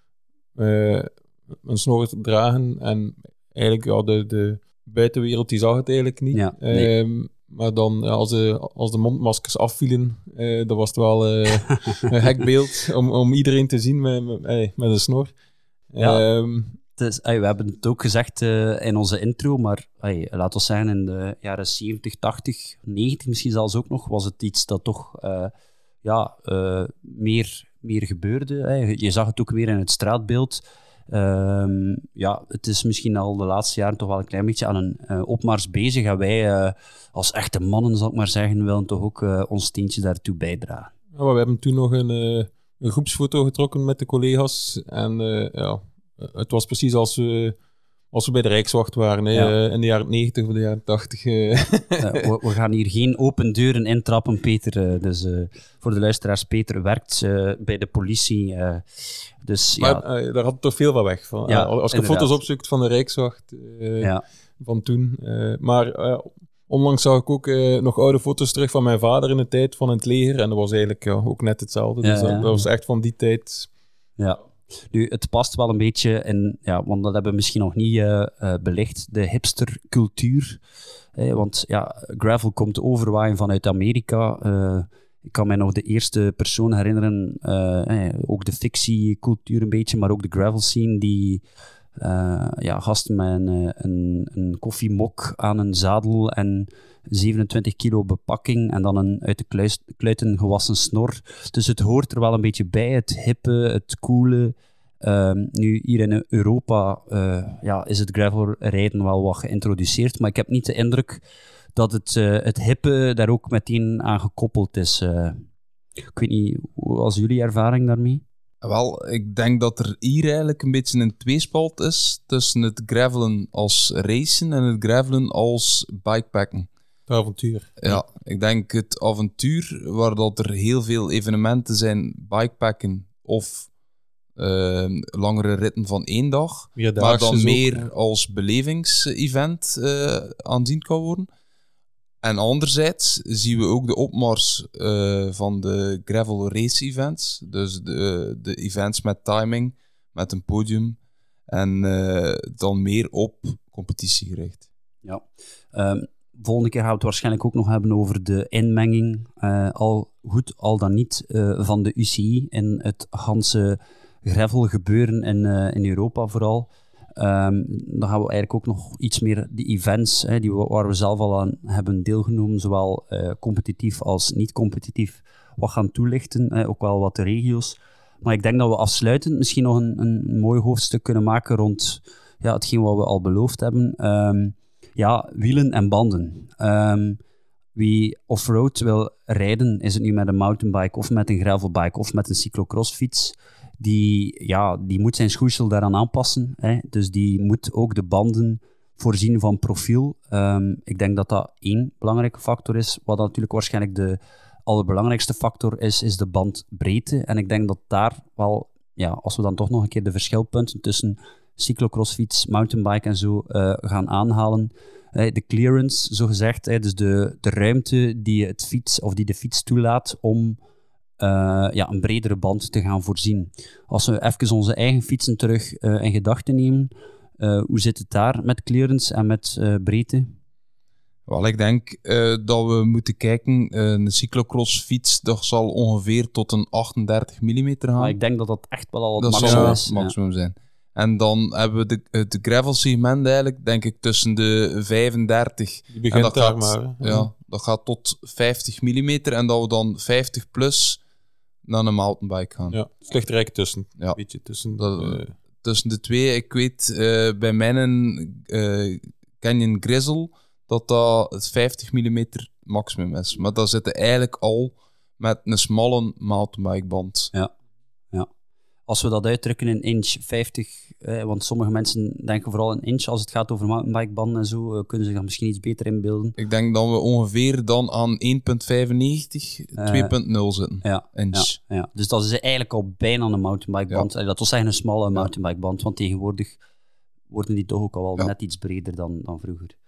een snor dragen. En eigenlijk, de buitenwereld die zag het eigenlijk niet. Ja, nee. Maar dan, als de mondmaskers afvielen, dat was het wel een gek beeld om iedereen te zien met een snor. Ja. We hebben het ook gezegd in onze intro, maar laten we zeggen in de jaren 70, 80, 90 misschien zelfs ook nog, was het iets dat toch meer gebeurde. Je zag het ook weer in het straatbeeld. Het is misschien al de laatste jaren toch wel een klein beetje aan een opmars bezig. En wij als echte mannen, zal ik maar zeggen, willen toch ook ons steentje daartoe bijdragen. Ja, we hebben toen nog een groepsfoto getrokken met de collega's. En het was precies als we bij de Rijkswacht waren, in de jaren 90 of de jaren 80. We gaan hier geen open deuren intrappen, Peter. Dus voor de luisteraars, Peter werkt bij de politie. Maar daar had toch veel van weg. Als je foto's opzoekt van de Rijkswacht van toen. Maar Onlangs zag ik ook nog oude foto's terug van mijn vader in de tijd van het leger. En dat was eigenlijk ook net hetzelfde. Dus dat was echt van die tijd. Ja. Nu, het past wel een beetje in, want dat hebben we misschien nog niet belicht, de hipstercultuur. Want gravel komt overwaaien vanuit Amerika. Ik kan mij nog de eerste persoon herinneren, ook de fictiecultuur een beetje, maar ook de gravel scene, die gasten met een koffiemok aan een zadel en 27 kilo bepakking en dan een uit de kluiten gewassen snor. Dus het hoort er wel een beetje bij, het hippe, het coole. Nu, hier in Europa is het gravelrijden wel wat geïntroduceerd, maar ik heb niet de indruk dat het hippe daar ook meteen aan gekoppeld is. Ik weet niet, hoe was jullie ervaring daarmee? Wel, ik denk dat er hier eigenlijk een beetje een tweespalt is tussen het gravelen als racen en het gravelen als bikepacken. Het avontuur. Ja, ik denk het avontuur, waar dat er heel veel evenementen zijn, bikepacken of langere ritten van 1 dag, maar dan meer als belevingsevent aanzien kan worden. En anderzijds zien we ook de opmars van de gravel race events. Dus de events met timing, met een podium. En dan meer op competitie gericht. Ja. Volgende keer gaan we het waarschijnlijk ook nog hebben over de inmenging, al dan niet, van de UCI in het ganse gravel gebeuren in Europa vooral. Dan gaan we eigenlijk ook nog iets meer de events, waar we zelf al aan hebben deelgenomen, zowel competitief als niet competitief, wat gaan toelichten, ook wel wat de regio's. Maar ik denk dat we afsluitend misschien nog een mooi hoofdstuk kunnen maken rond hetgeen wat we al beloofd hebben. Wielen en banden. Wie offroad wil rijden, is het nu met een mountainbike of met een gravelbike of met een cyclocrossfiets, die moet zijn schoeisel daaraan aanpassen. Dus die moet ook de banden voorzien van profiel. Ik denk dat dat 1 belangrijke factor is. Wat natuurlijk waarschijnlijk de allerbelangrijkste factor is de bandbreedte. En ik denk dat daar wel, als we dan toch nog een keer de verschilpunten tussen cyclocrossfiets, mountainbike en zo gaan aanhalen. De clearance, zogezegd, dus de ruimte die de fiets toelaat om een bredere band te gaan voorzien. Als we even onze eigen fietsen terug in gedachten nemen, hoe zit het daar met clearance en met breedte? Wel, ik denk dat we moeten kijken, een cyclocrossfiets, dat zal ongeveer tot een 38 mm gaan. Maar ik denk dat dat echt wel al het maximum zijn. En dan hebben we de gravel segment eigenlijk, denk ik, tussen de 35. Die begint en dat daar gaat, maar. Ja, dat gaat tot 50 mm en dat we dan 50 plus naar een mountainbike gaan. Ja, het ligt er eigenlijk tussen. Ja. Een beetje tussen. Tussen de twee. Ik weet bij mijn Canyon Grizzle dat het 50 mm maximum is. Maar dat zit eigenlijk al met een smalle mountainbikeband. Ja. Als we dat uitdrukken in inch 50, want sommige mensen denken vooral in inch als het gaat over mountainbikebanden en zo, kunnen zich dat misschien iets beter inbeelden. Ik denk dat we ongeveer dan aan 1,95, 2,0 zitten. Inch. Ja. Dus dat is eigenlijk al bijna een mountainbikeband. Ja. Dat wil zeggen een smalle mountainbikeband, want tegenwoordig worden die toch ook al wel net iets breder dan vroeger.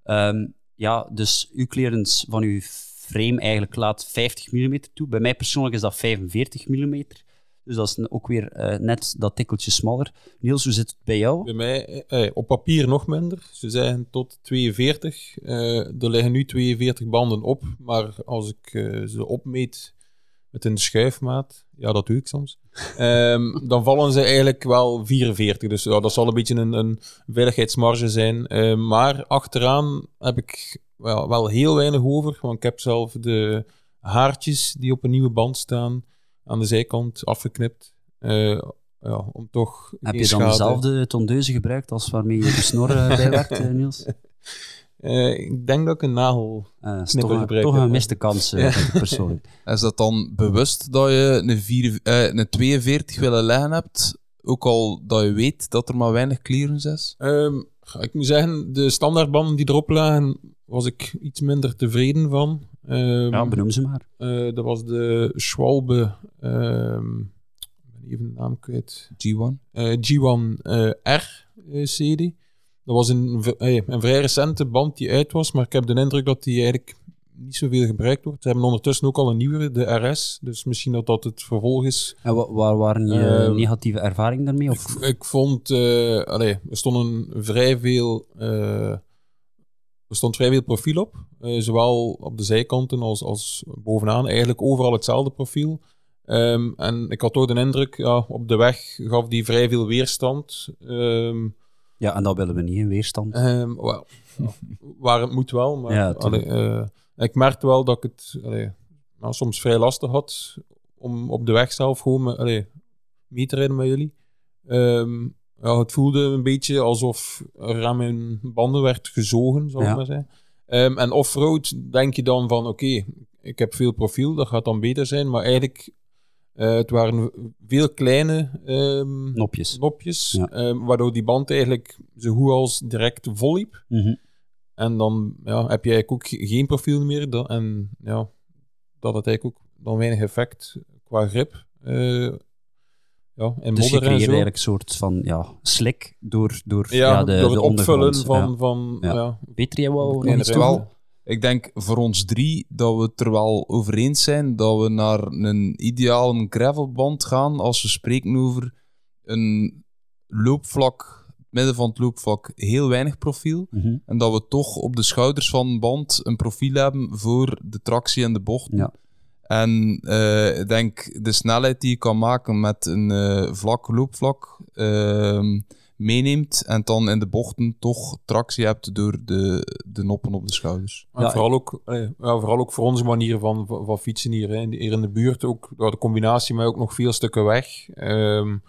Dus uw clearance van uw frame eigenlijk laat 50 mm toe. Bij mij persoonlijk is dat 45 mm. Dus dat is ook weer net dat tikkeltje smaller. Niels, hoe zit het bij jou? Bij mij op papier nog minder. Ze zeggen tot 42. Er liggen nu 42 banden op. Maar als ik ze opmeet met een schuifmaat, dat doe ik soms, dan vallen ze eigenlijk wel 44. Dus dat zal een beetje een veiligheidsmarge zijn. Maar achteraan heb ik wel heel weinig over. Want ik heb zelf de haartjes die op een nieuwe band staan aan de zijkant afgeknipt. Om toch heb je dan dezelfde tondeuze gebruikt als waarmee je de snor bijwerkt, Niels? Ik denk dat ik een nagelknipper gebruik heb. Toch een miste kans, persoonlijk. Is dat dan bewust dat je een 42 willen leggen hebt, ook al dat je weet dat er maar weinig clearance is? Ik moet zeggen, de standaardbanden die erop lagen, was ik iets minder tevreden van. Benoem ze maar. Dat was de Schwalbe, ik ben even de naam kwijt. G1? G1 R serie. Dat was een vrij recente band die uit was, maar ik heb de indruk dat die eigenlijk niet zoveel gebruikt wordt. Ze hebben ondertussen ook al een nieuwere, de RS, dus misschien dat het vervolg is. En waar waren je negatieve ervaringen daarmee? Of? Ik vond, er stonden vrij veel profiel op, zowel op de zijkanten als bovenaan, eigenlijk overal hetzelfde profiel. En ik had toch de indruk, op de weg gaf die vrij veel weerstand. Ja, en dat willen we niet, in weerstand. Waar het moet wel, maar ik merkte wel dat ik het soms vrij lastig had om op de weg zelf gewoon mee te rijden met jullie. Het voelde een beetje alsof er aan mijn banden werd gezogen, zal ik maar zeggen. En off-road denk je dan van, oké, ik heb veel profiel, dat gaat dan beter zijn, maar eigenlijk het waren veel kleine nopjes waardoor die band eigenlijk zo goed als direct vol liep. Mm-hmm. En dan heb je eigenlijk ook geen profiel meer. En dat had eigenlijk ook dan weinig effect qua grip. In dus je creëert eigenlijk een soort van slik door het opvullen van Peter, jij wou nog iets wel. Ik denk voor ons drie dat we het er wel over eens zijn dat we naar een ideale gravelband gaan als we spreken over een loopvlak, midden van het loopvlak, heel weinig profiel. Mm-hmm. En dat we toch op de schouders van een band een profiel hebben voor de tractie en de bochten. Ja. En ik denk de snelheid die je kan maken met een loopvlak meeneemt en dan in de bochten toch tractie hebt door de noppen op de schouders. En vooral ook voor onze manier van fietsen hier in de buurt. Ook de combinatie met ook nog veel stukken weg. We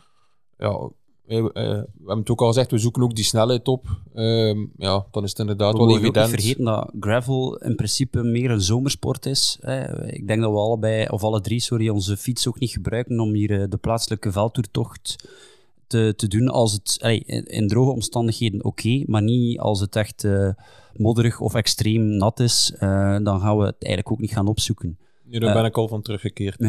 hebben het ook al gezegd, we zoeken ook die snelheid op. Dan is het inderdaad wel evident. We moeten niet vergeten dat gravel in principe meer een zomersport is. Ik denk dat we alle drie, onze fiets ook niet gebruiken om hier de plaatselijke veldtoertocht te doen als het in droge omstandigheden oké, maar niet als het echt modderig of extreem nat is. Dan gaan we het eigenlijk ook niet gaan opzoeken. Nu, daar ben ik al van teruggekeerd.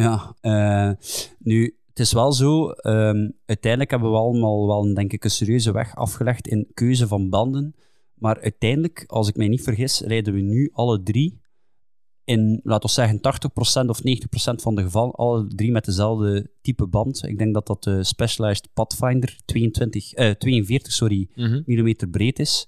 Nu, het is wel zo, uiteindelijk hebben we allemaal wel, denk ik, een serieuze weg afgelegd in keuze van banden. Maar uiteindelijk, als ik mij niet vergis, rijden we nu alle drie in, laten we zeggen, 80% of 90% van de gevallen, alle drie met dezelfde type band. Ik denk dat dat de Specialized Pathfinder 42 millimeter breed is.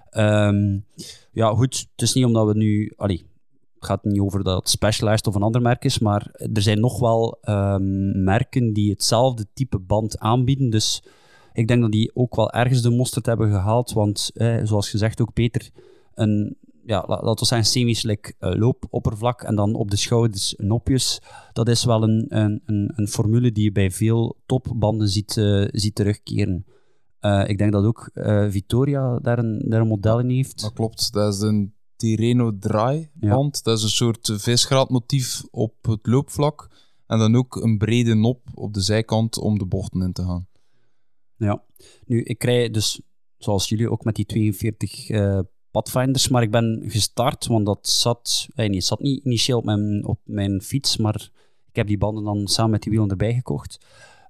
Goed, het is niet omdat we nu... het gaat niet over dat het Specialized of een ander merk is, maar er zijn nog wel merken die hetzelfde type band aanbieden. Dus ik denk dat die ook wel ergens de mosterd hebben gehaald, want zoals gezegd ook, Peter, laten we zeggen semi-slick loopoppervlak en dan op de schouders nopjes. Dat is wel een formule die je bij veel topbanden ziet terugkeren. Ik denk dat ook Vittoria daar een model in heeft. Dat klopt, dat is een Tirreno Dry band. Ja. Dat is een soort visgraatmotief op het loopvlak. En dan ook een brede nop op de zijkant om de bochten in te gaan. Ja, nu ik rij dus, zoals jullie, ook met die 42 Pathfinders, maar ik ben gestart, want dat zat niet initieel op mijn fiets, maar ik heb die banden dan samen met die wielen erbij gekocht.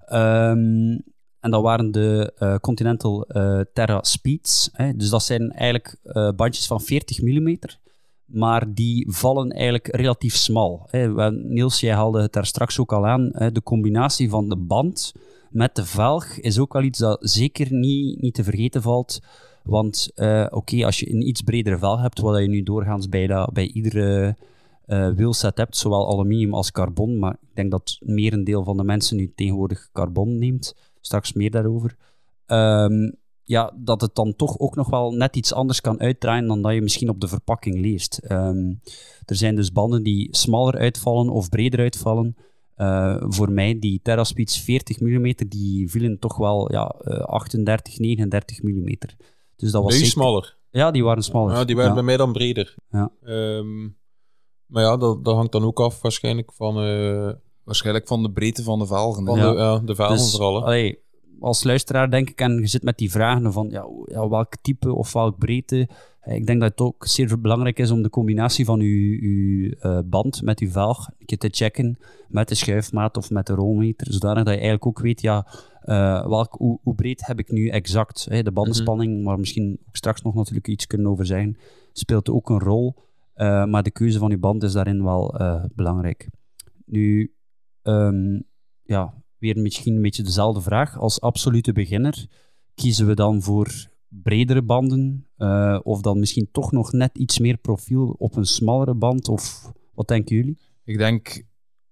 En dat waren de Continental Terra Speeds. Dus dat zijn eigenlijk bandjes van 40 mm, maar die vallen eigenlijk relatief smal. Niels, jij haalde het daar straks ook al aan. De combinatie van de band met de velg is ook wel iets dat zeker niet te vergeten valt. Want als je een iets bredere velg hebt, wat je nu doorgaans bij iedere wielset hebt, zowel aluminium als carbon, maar ik denk dat het merendeel van de mensen nu tegenwoordig carbon neemt. Straks meer daarover. Dat het dan toch ook nog wel net iets anders kan uitdraaien dan dat je misschien op de verpakking leest. Er zijn dus banden die smaller uitvallen of breder uitvallen. Voor mij, die TerraSpeeds 40 mm, die vielen toch wel 38, 39 mm. Dus dat was zeker... smaller? Ja, die waren smaller. Ja, die waren bij mij dan breder. Ja. Maar dat hangt dan ook af waarschijnlijk van... Waarschijnlijk van de breedte van de velgen. De velgen dus, vooral. Als luisteraar denk ik, en je zit met die vragen van welk type of welk breedte, Ik denk dat het ook zeer belangrijk is om de combinatie van uw band met uw velg een keer te checken met de schuifmaat of met de rolmeter, zodanig dat je eigenlijk ook weet, hoe breed heb ik nu exact. De bandenspanning, waar misschien ook straks nog natuurlijk iets kunnen over zeggen, speelt ook een rol, maar de keuze van uw band is daarin wel belangrijk. Nu, weer misschien een beetje dezelfde vraag. Als absolute beginner, kiezen we dan voor bredere banden, of dan misschien toch nog net iets meer profiel op een smallere band, of wat denken jullie? Ik denk,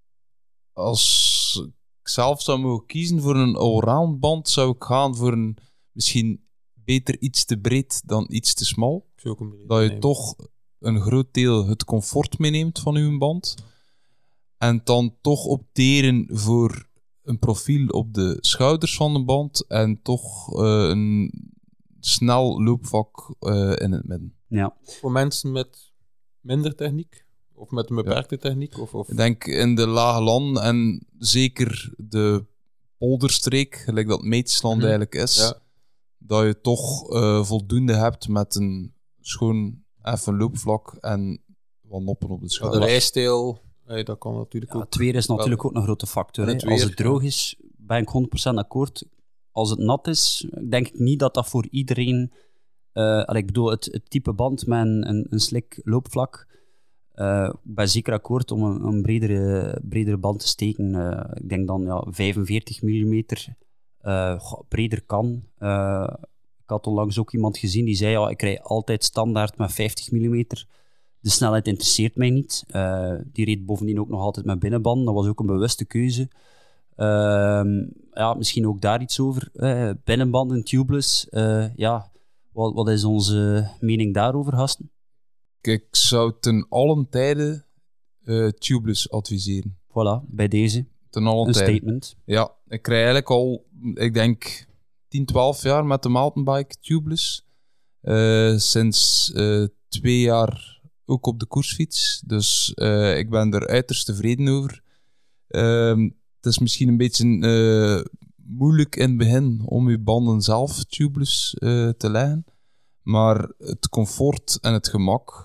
als ik zelf zou mogen kiezen voor een allround band, zou ik gaan voor een misschien beter iets te breed dan iets te smal. Dat je toch een groot deel het comfort meeneemt van je band. En dan toch opteren voor een profiel op de schouders van de band en toch een snel loopvak in het midden. Ja. Voor mensen met minder techniek? Of met een beperkte techniek? Of... Ik denk in de lage landen en zeker de polderstreek, gelijk dat Meetsland eigenlijk is, dat je toch voldoende hebt met een schoon even loopvlak en wat noppen op de schouder. De rijstijl, dat kan natuurlijk ook. Het weer is natuurlijk ook een grote factor. Als het droog is, ben ik 100% akkoord. Als het nat is, denk ik niet dat voor iedereen... ik bedoel, het type band met een slik loopvlak... ik ben zeker akkoord om een bredere band te steken. Ik denk dan 45 mm breder kan. Ik had onlangs ook iemand gezien die zei, ik rij altijd standaard met 50 mm. De snelheid interesseert mij niet. Die reed bovendien ook nog altijd met binnenbanden. Dat was ook een bewuste keuze. Misschien ook daar iets over. Binnenbanden, tubeless. Wat is onze mening daarover, gasten? Ik zou ten allen tijde tubeless adviseren. Voilà, bij deze. Ten allen een tijde. Statement. Ja, ik rij eigenlijk al, ik denk, 10, 12 jaar met de mountainbike tubeless. Sinds 2 jaar ook op de koersfiets. Dus ik ben er uiterst tevreden over. Het is misschien een beetje moeilijk in het begin om je banden zelf tubeless te leggen. Maar het comfort en het gemak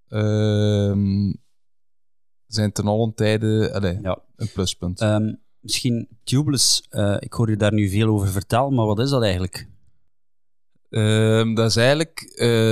zijn ten allen tijde een pluspunt. Misschien tubeless, ik hoor je daar nu veel over vertellen, maar wat is dat eigenlijk? Dat is eigenlijk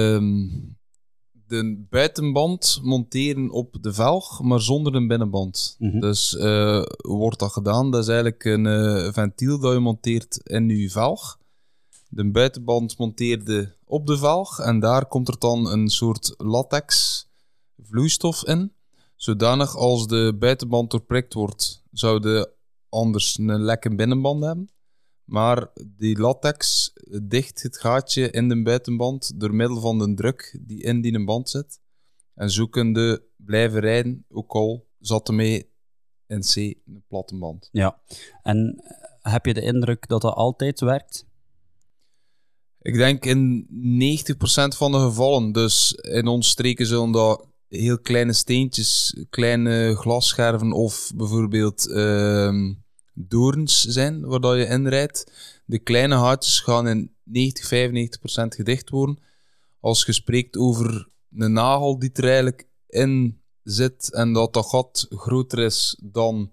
de buitenband monteren op de velg, maar zonder een binnenband. Mm-hmm. Dus hoe wordt dat gedaan? Dat is eigenlijk een ventiel dat je monteert in je velg. De buitenband monteerde op de velg en daar komt er dan een soort latex vloeistof in. Zodanig als de buitenband doorprikt wordt, zou je anders een lekke binnenband hebben. Maar die latex dicht het gaatje in de buitenband door middel van de druk die in die band zit. En zo kun je blijven rijden, ook al zat ermee in C een platte band. Ja, en heb je de indruk dat dat altijd werkt? Ik denk in 90% van de gevallen. Dus in ons streken zullen dat heel kleine steentjes, kleine glasscherven of bijvoorbeeld doorns zijn waar dat je in rijdt. De kleine gaatjes gaan in 90-95% gedicht worden. Als je spreekt over een nagel die er eigenlijk in zit en dat gat groter is dan,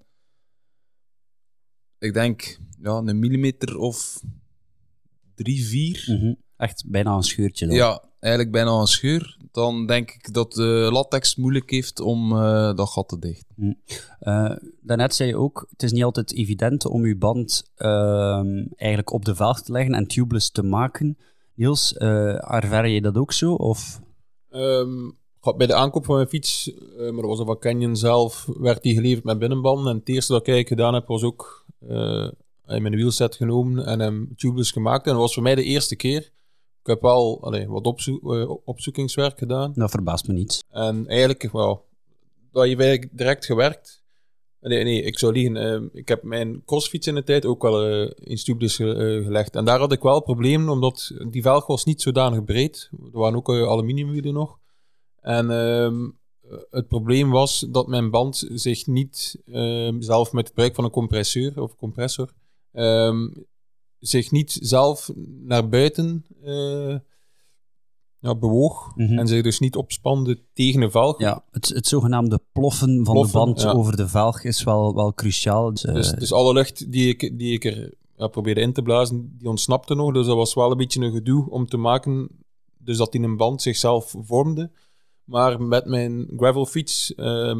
ik denk, een millimeter of 3, 4. Mm-hmm. Echt bijna een scheurtje dan. Ja, eigenlijk bijna een scheur. Dan denk ik dat de latex moeilijk heeft om dat gat te dichten. Daarnet zei je ook, het is niet altijd evident om je band eigenlijk op de velg te leggen en tubeless te maken. Niels, ervaar je dat ook zo? Of? Bij de aankoop van mijn fiets, maar dat was van Canyon zelf, werd die geleverd met binnenbanden. En het eerste dat ik gedaan heb, was ook mijn wielset genomen en hem tubeless gemaakt. En dat was voor mij de eerste keer. Ik heb wel wat opzoekingswerk gedaan. Dat verbaast me niet. En eigenlijk, dat heeft eigenlijk direct gewerkt. Nee, ik zou liegen. Ik heb mijn crossfiets in de tijd ook wel in tubeless gelegd. En daar had ik wel problemen, omdat die velg was niet zodanig breed. Er waren ook aluminiumwielen nog. En het probleem was dat mijn band zich niet, zelf met het gebruik van een compressor, zich niet zelf naar buiten bewoog en zich dus niet opspande tegen de velg. Ja, het zogenaamde ploffen van de band over de velg is wel cruciaal. Dus alle lucht die ik er probeerde in te blazen, die ontsnapte nog. Dus dat was wel een beetje een gedoe om te maken, dus dat in een band zichzelf vormde. Maar met mijn gravelfiets,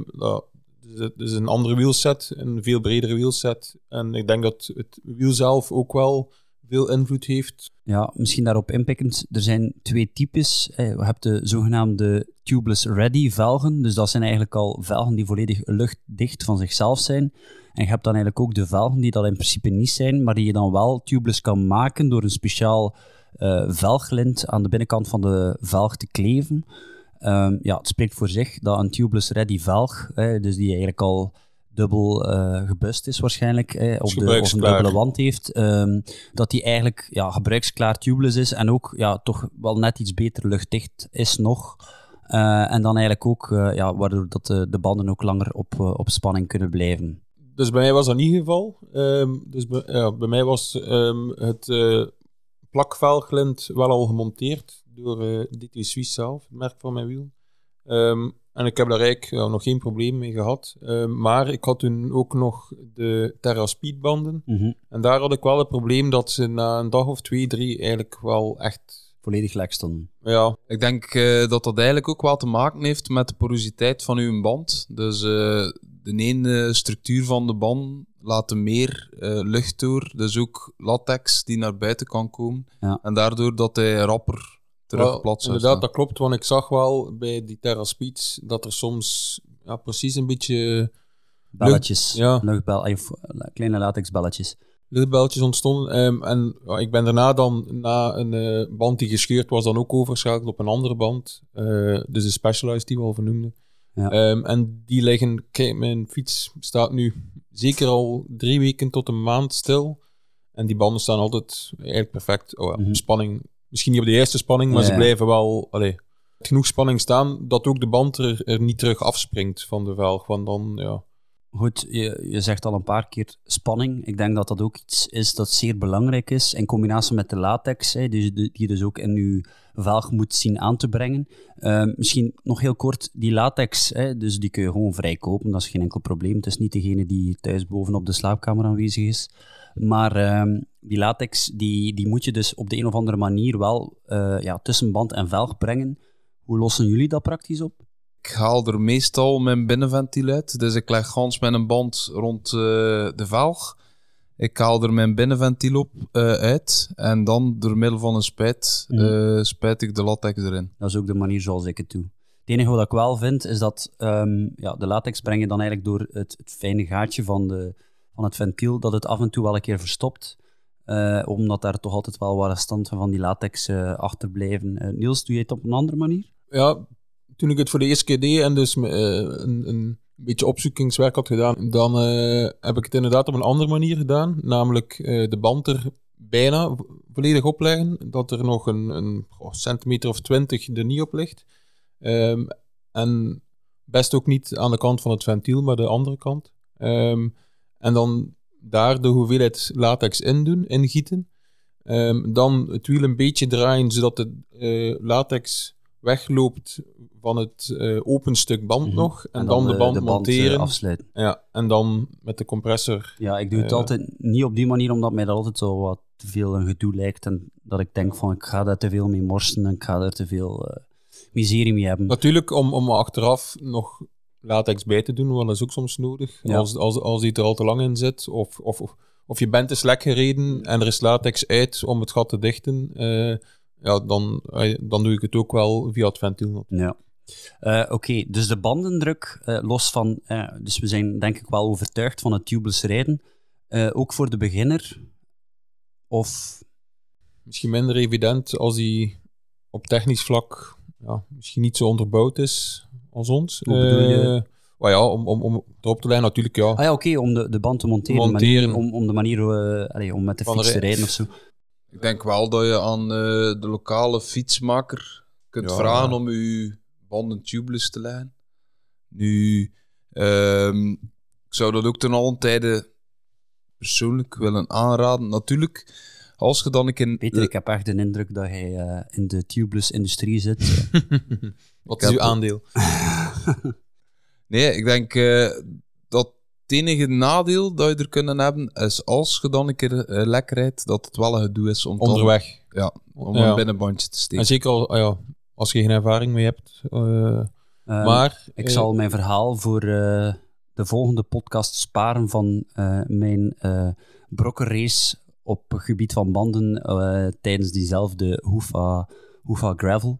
het is een andere wielset, een veel bredere wielset. En ik denk dat het wiel zelf ook wel veel invloed heeft. Ja, misschien daarop inpikkend. Er zijn 2 types. Je hebt de zogenaamde tubeless ready velgen. Dus dat zijn eigenlijk al velgen die volledig luchtdicht van zichzelf zijn. En je hebt dan eigenlijk ook de velgen die dat in principe niet zijn, maar die je dan wel tubeless kan maken door een speciaal velglint aan de binnenkant van de velg te kleven. Het spreekt voor zich dat een tubeless ready velg, dus die eigenlijk al dubbel gebust is waarschijnlijk, of een dubbele wand heeft, dat die eigenlijk gebruiksklaar tubeless is en ook toch wel net iets beter luchtdicht is nog. En dan eigenlijk ook, waardoor dat de banden ook langer op spanning kunnen blijven. Dus bij mij was dat niet het geval. Bij mij was het plakvelglint wel al gemonteerd door DT Suisse zelf, het merk van mijn wiel. En ik heb daar eigenlijk nog geen probleem mee gehad. Maar ik had toen ook nog de Terra Speed banden. Mm-hmm. En daar had ik wel het probleem dat ze na een dag of 2, 3 eigenlijk wel echt volledig lek stonden. Ja. Ik denk dat eigenlijk ook wel te maken heeft met de porositeit van uw band. Dus de ene structuur van de band laat meer lucht door. Dus ook latex die naar buiten kan komen. Ja. En daardoor dat hij rapper terugplatst. Inderdaad, dat klopt. Want ik zag wel bij die Terra Speeds dat er soms precies een beetje belletjes, kleine latexbelletjes. Luchtbelletjes ontstonden. En ik ben daarna dan, na een band die gescheurd was, dan ook overgeschakeld op een andere band. Dus de Specialized die we al vernoemden. Ja. En die liggen... Kijk, mijn fiets staat nu zeker al 3 weken tot een maand stil. En die banden staan altijd eigenlijk perfect. Op spanning. Misschien niet op de eerste spanning, maar ze blijven wel... genoeg spanning staan, dat ook de band er niet terug afspringt van de velg. Want dan, Goed, je zegt al een paar keer spanning. Ik denk dat dat ook iets is dat zeer belangrijk is, in combinatie met de latex, die je dus ook in je velg moet zien aan te brengen. Misschien nog heel kort, die latex, dus die kun je gewoon vrij kopen, dat is geen enkel probleem. Het is niet degene die thuis bovenop de slaapkamer aanwezig is. Maar die latex, die moet je dus op de een of andere manier wel tussen band en velg brengen. Hoe lossen jullie dat praktisch op? Ik haal er meestal mijn binnenventiel uit. Dus ik leg gans mijn band rond de velg. Ik haal er mijn binnenventiel uit. En dan door middel van een spuit spuit ik de latex erin. Dat is ook de manier zoals ik het doe. Het enige wat ik wel vind, is dat de latex breng je dan eigenlijk door het fijne gaatje van het ventiel, dat het af en toe wel een keer verstopt. Omdat daar toch altijd wel wat restanten van die latex achterblijven. Niels, doe je het op een andere manier? Ja, toen ik het voor de eerste keer deed en dus een beetje opzoekingswerk had gedaan, dan heb ik het inderdaad op een andere manier gedaan. Namelijk de band er bijna volledig opleggen, dat er nog een centimeter of 20 er niet op ligt. En best ook niet aan de kant van het ventiel, maar de andere kant. En dan daar de hoeveelheid latex ingieten. Dan het wiel een beetje draaien, zodat de latex wegloopt van het open stuk band nog. En dan de band monteren. Afsluiten. Ja, en dan met de compressor. Ja, ik doe het altijd niet op die manier, omdat mij dat altijd zo wat te veel een gedoe lijkt. En dat ik denk van, ik ga daar te veel mee morsen en ik ga daar te veel miserie mee hebben. Natuurlijk, om achteraf nog latex bij te doen, want dat is ook soms nodig. Ja. Als die er al te lang in zit, of je bent te slek gereden en er is latex uit om het gat te dichten, dan doe ik het ook wel via het ventiel. Ja. Oké, dus de bandendruk, los van... dus we zijn denk ik wel overtuigd van het tubeless rijden. Ook voor de beginner? Of... Misschien minder evident als die op technisch vlak misschien niet zo onderbouwd is als ons. Hoe bedoel je? Om erop te leiden natuurlijk, ja. Oké, om de band te monteren. Om de manier om met de fiets te rijden of zo. Ik denk wel dat je aan de lokale fietsmaker kunt vragen om je banden tubeless te leggen. Nu, ik zou dat ook ten allen tijde persoonlijk willen aanraden. Natuurlijk, als je dan een keer... Peter, ik heb echt de indruk dat hij in de tubeless-industrie zit. Wat is uw aandeel? Nee, ik denk dat het enige nadeel dat je er kunnen hebben, is als je dan een keer lekker rijdt, dat het wel een gedoe is om Onderweg. om Ja. een binnenbandje te steken. En zeker als je geen ervaring mee hebt. Maar Ik zal mijn verhaal voor de volgende podcast sparen van mijn brokkenrace op het gebied van banden tijdens diezelfde Hoofa Gravel.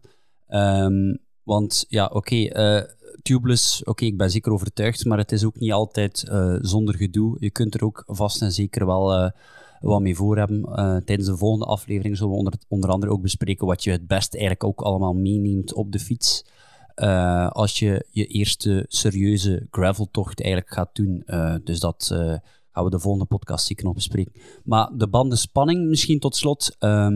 Want ja, tubeless, ik ben zeker overtuigd, maar het is ook niet altijd zonder gedoe. Je kunt er ook vast en zeker wel wat mee voor hebben. Tijdens de volgende aflevering zullen we onder andere ook bespreken wat je het beste eigenlijk ook allemaal meeneemt op de fiets. Als je je eerste serieuze graveltocht eigenlijk gaat doen. Dus dat gaan we de volgende podcast zeker nog bespreken. Maar de bandenspanning misschien tot slot.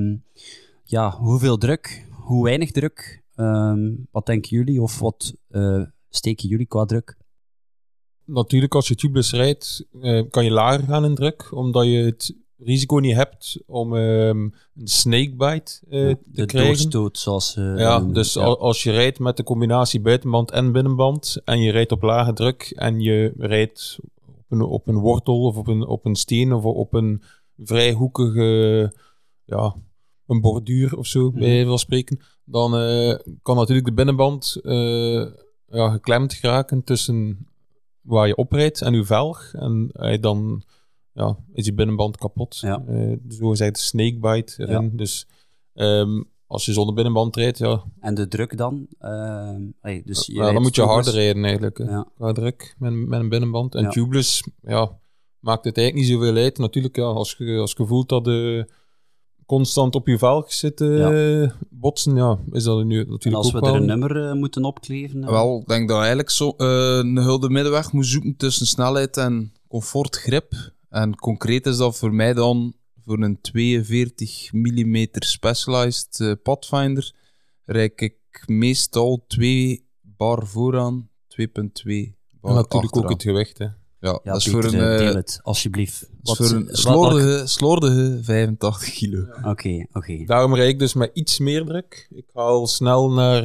Hoeveel druk? Hoe weinig druk? Wat denken jullie? Of wat steken jullie qua druk? natuurlijk, als je tubeless rijdt, kan je lager gaan in druk, omdat je het risico niet hebt om een snakebite te de krijgen. doorstoot, zoals Dus als je rijdt met de combinatie buitenband en binnenband en je rijdt op lage druk en je rijdt op een wortel of op een steen of op een vrij hoekige een borduur of zo, bij wijze van spreken, dan kan natuurlijk de binnenband geklemd geraken tussen waar je oprijdt en je velg. En dan is je binnenband kapot. Ja. Zo gezegd snakebite erin. Ja. Dus als je zonder binnenband rijdt, En de druk dan? Dus dan moet je harder rijden eigenlijk. Ja. Qua druk met een binnenband. En Ja. tubeless, maakt het eigenlijk niet zoveel uit. Natuurlijk, als je voelt dat constant op je velg zitten botsen, is dat nu natuurlijk En als ook we er wel... een nummer moeten opkleven? Wel, ik denk dat je eigenlijk zo een gulden middenweg moet zoeken tussen snelheid en comfort, grip. En concreet is dat voor mij dan voor een 42 mm Specialized Pathfinder rijd ik meestal 2 bar vooraan, 2,2 bar En natuurlijk achteraan. ook het gewicht, hè. Ja, Ja, dat is Peter, voor een, deel het, alsjeblieft. dat is voor een slordige 85 kilo. Oké. Daarom rijd ik dus met iets meer druk. Ik ga al snel naar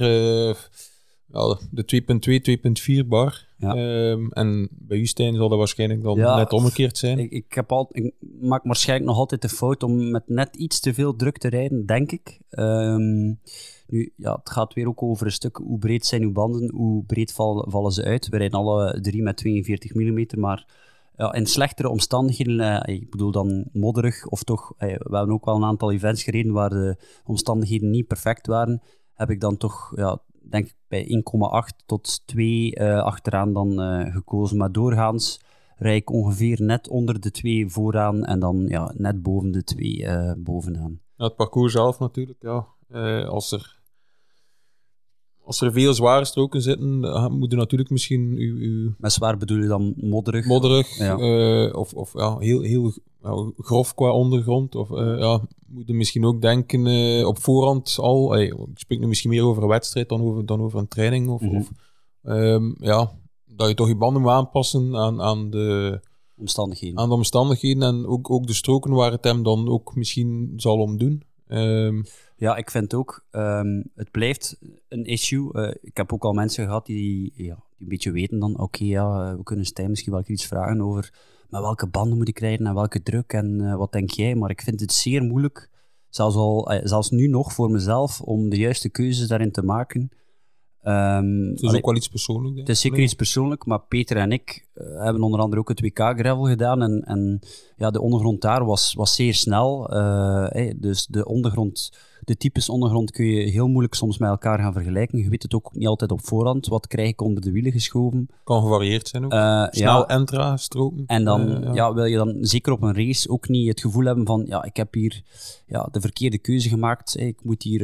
de 2,2, 2,4 bar. Ja. En bij u, Stijn, zal dat waarschijnlijk dan Ja, net omgekeerd zijn. Ik maak waarschijnlijk nog altijd de fout om met net iets te veel druk te rijden, denk ik. Nu, het gaat weer ook over een stuk hoe breed zijn uw banden, hoe breed vallen ze uit. We rijden alle 3 met 42 mm, maar in slechtere omstandigheden, ik bedoel dan modderig, of toch, we hebben ook wel een aantal events gereden waar de omstandigheden niet perfect waren, heb ik dan toch, denk ik, bij 1,8 tot 2 achteraan dan gekozen. Maar doorgaans rijd ik ongeveer net onder de 2 vooraan en dan net boven de 2 bovenaan. Ja, het parcours zelf natuurlijk, als er veel zware stroken zitten, moet je natuurlijk misschien Met zwaar bedoel je dan modderig? modderig Ja. of heel grof qua ondergrond. Of moet je misschien ook denken op voorhand al. Ik spreek nu misschien meer over een wedstrijd dan over een training. Dat je toch je banden moet aanpassen aan de omstandigheden en ook de stroken waar het hem dan ook misschien zal om doen. Ja, ik vind ook, het blijft een issue. Ik heb ook al mensen gehad die een beetje weten dan, we kunnen Stijn misschien wel iets vragen over met welke banden moet ik rijden en welke druk en wat denk jij? Maar ik vind het zeer moeilijk, zelfs nu nog voor mezelf, om de juiste keuzes daarin te maken. Het is ook wel iets persoonlijks. Het is zeker iets persoonlijk, maar Peter en ik hebben onder andere ook het WK Gravel gedaan en de ondergrond daar was zeer snel. Dus de types ondergrond kun je heel moeilijk soms met elkaar gaan vergelijken. Je weet het ook niet altijd op voorhand. Wat krijg ik onder de wielen geschoven? Kan gevarieerd zijn ook. Snel en traag stroken. En dan wil je dan zeker op een race ook niet het gevoel hebben van ik heb hier de verkeerde keuze gemaakt. Ik moet hier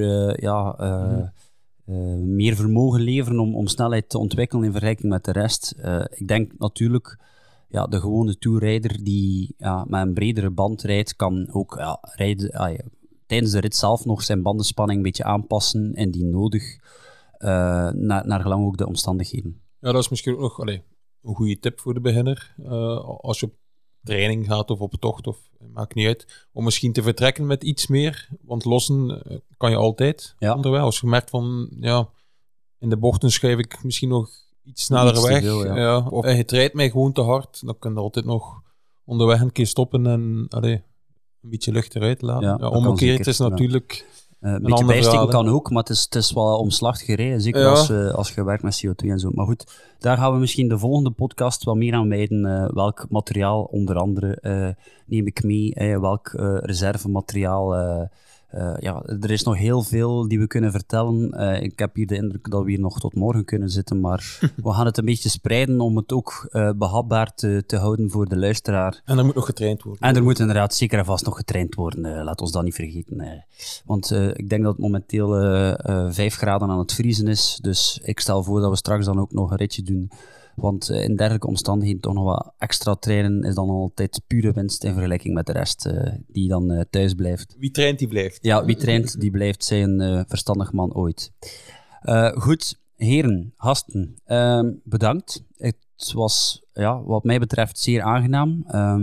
meer vermogen leveren om snelheid te ontwikkelen in vergelijking met de rest. Ik denk natuurlijk, de gewone tourrijder die met een bredere band rijdt, kan ook rijden, tijdens de rit zelf nog zijn bandenspanning een beetje aanpassen, indien nodig, naar gelang ook de omstandigheden. Ja, dat is misschien ook nog een goede tip voor de beginner. Als je op training gaat of op tocht, of maakt niet uit, om misschien te vertrekken met iets meer. Want lossen kan je altijd onderweg. Als je merkt van, in de bochten schuif ik misschien nog iets sneller weg. Veel, of je rijdt mij gewoon te hard, dan kun je altijd nog onderweg een keer stoppen en een beetje lucht eruit laten. Omgekeerd is natuurlijk... een beetje bijsteken kan ook, maar het is wel omslachtig rijden. Zeker als je werkt met CO2 en zo. Maar goed, daar gaan we misschien de volgende podcast wat meer aan wijden. Welk materiaal onder andere neem ik mee? Welk reservemateriaal? Er is nog heel veel die we kunnen vertellen. Ik heb hier de indruk dat we hier nog tot morgen kunnen zitten, maar we gaan het een beetje spreiden om het ook behapbaar te houden voor de luisteraar. En er moet nog getraind worden. En er moet inderdaad zeker en vast nog getraind worden. Laat ons dat niet vergeten. Want ik denk dat het momenteel 5 graden aan het vriezen is, dus ik stel voor dat we straks dan ook nog een ritje doen. Want in dergelijke omstandigheden toch nog wat extra trainen is dan altijd pure winst in vergelijking met de rest die dan thuis blijft. Wie traint, die blijft. Ja, wie traint, die blijft. Zij een verstandig man ooit. Goed, heren, gasten, bedankt. Het was wat mij betreft zeer aangenaam.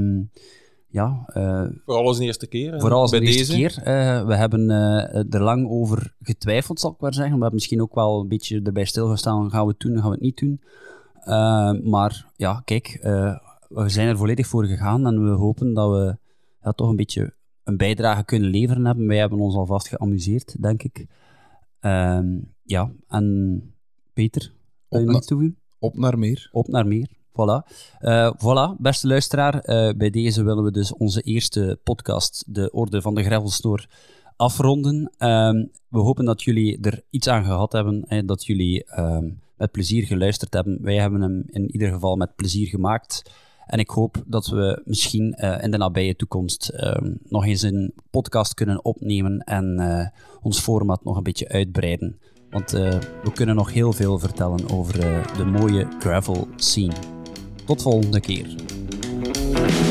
Voor alles een eerste keer. Voor alles een eerste keer. We hebben er lang over getwijfeld, zal ik maar zeggen. We hebben misschien ook wel een beetje erbij stilgestaan. Gaan we het doen, gaan we het niet doen? Maar ja, kijk, we zijn er volledig voor gegaan en we hopen dat we toch een beetje een bijdrage kunnen leveren hebben. Wij hebben ons alvast geamuseerd, denk ik. En Peter, wil je nog iets toevoegen? Op naar meer. Op naar meer, voilà, beste luisteraar. Bij deze willen we dus onze eerste podcast, de Orde van de Gravelsnoor, afronden. We hopen dat jullie er iets aan gehad hebben, dat jullie met plezier geluisterd hebben. Wij hebben hem in ieder geval met plezier gemaakt. En ik hoop dat we misschien in de nabije toekomst nog eens een podcast kunnen opnemen en ons format nog een beetje uitbreiden. Want we kunnen nog heel veel vertellen over de mooie gravel scene. Tot volgende keer.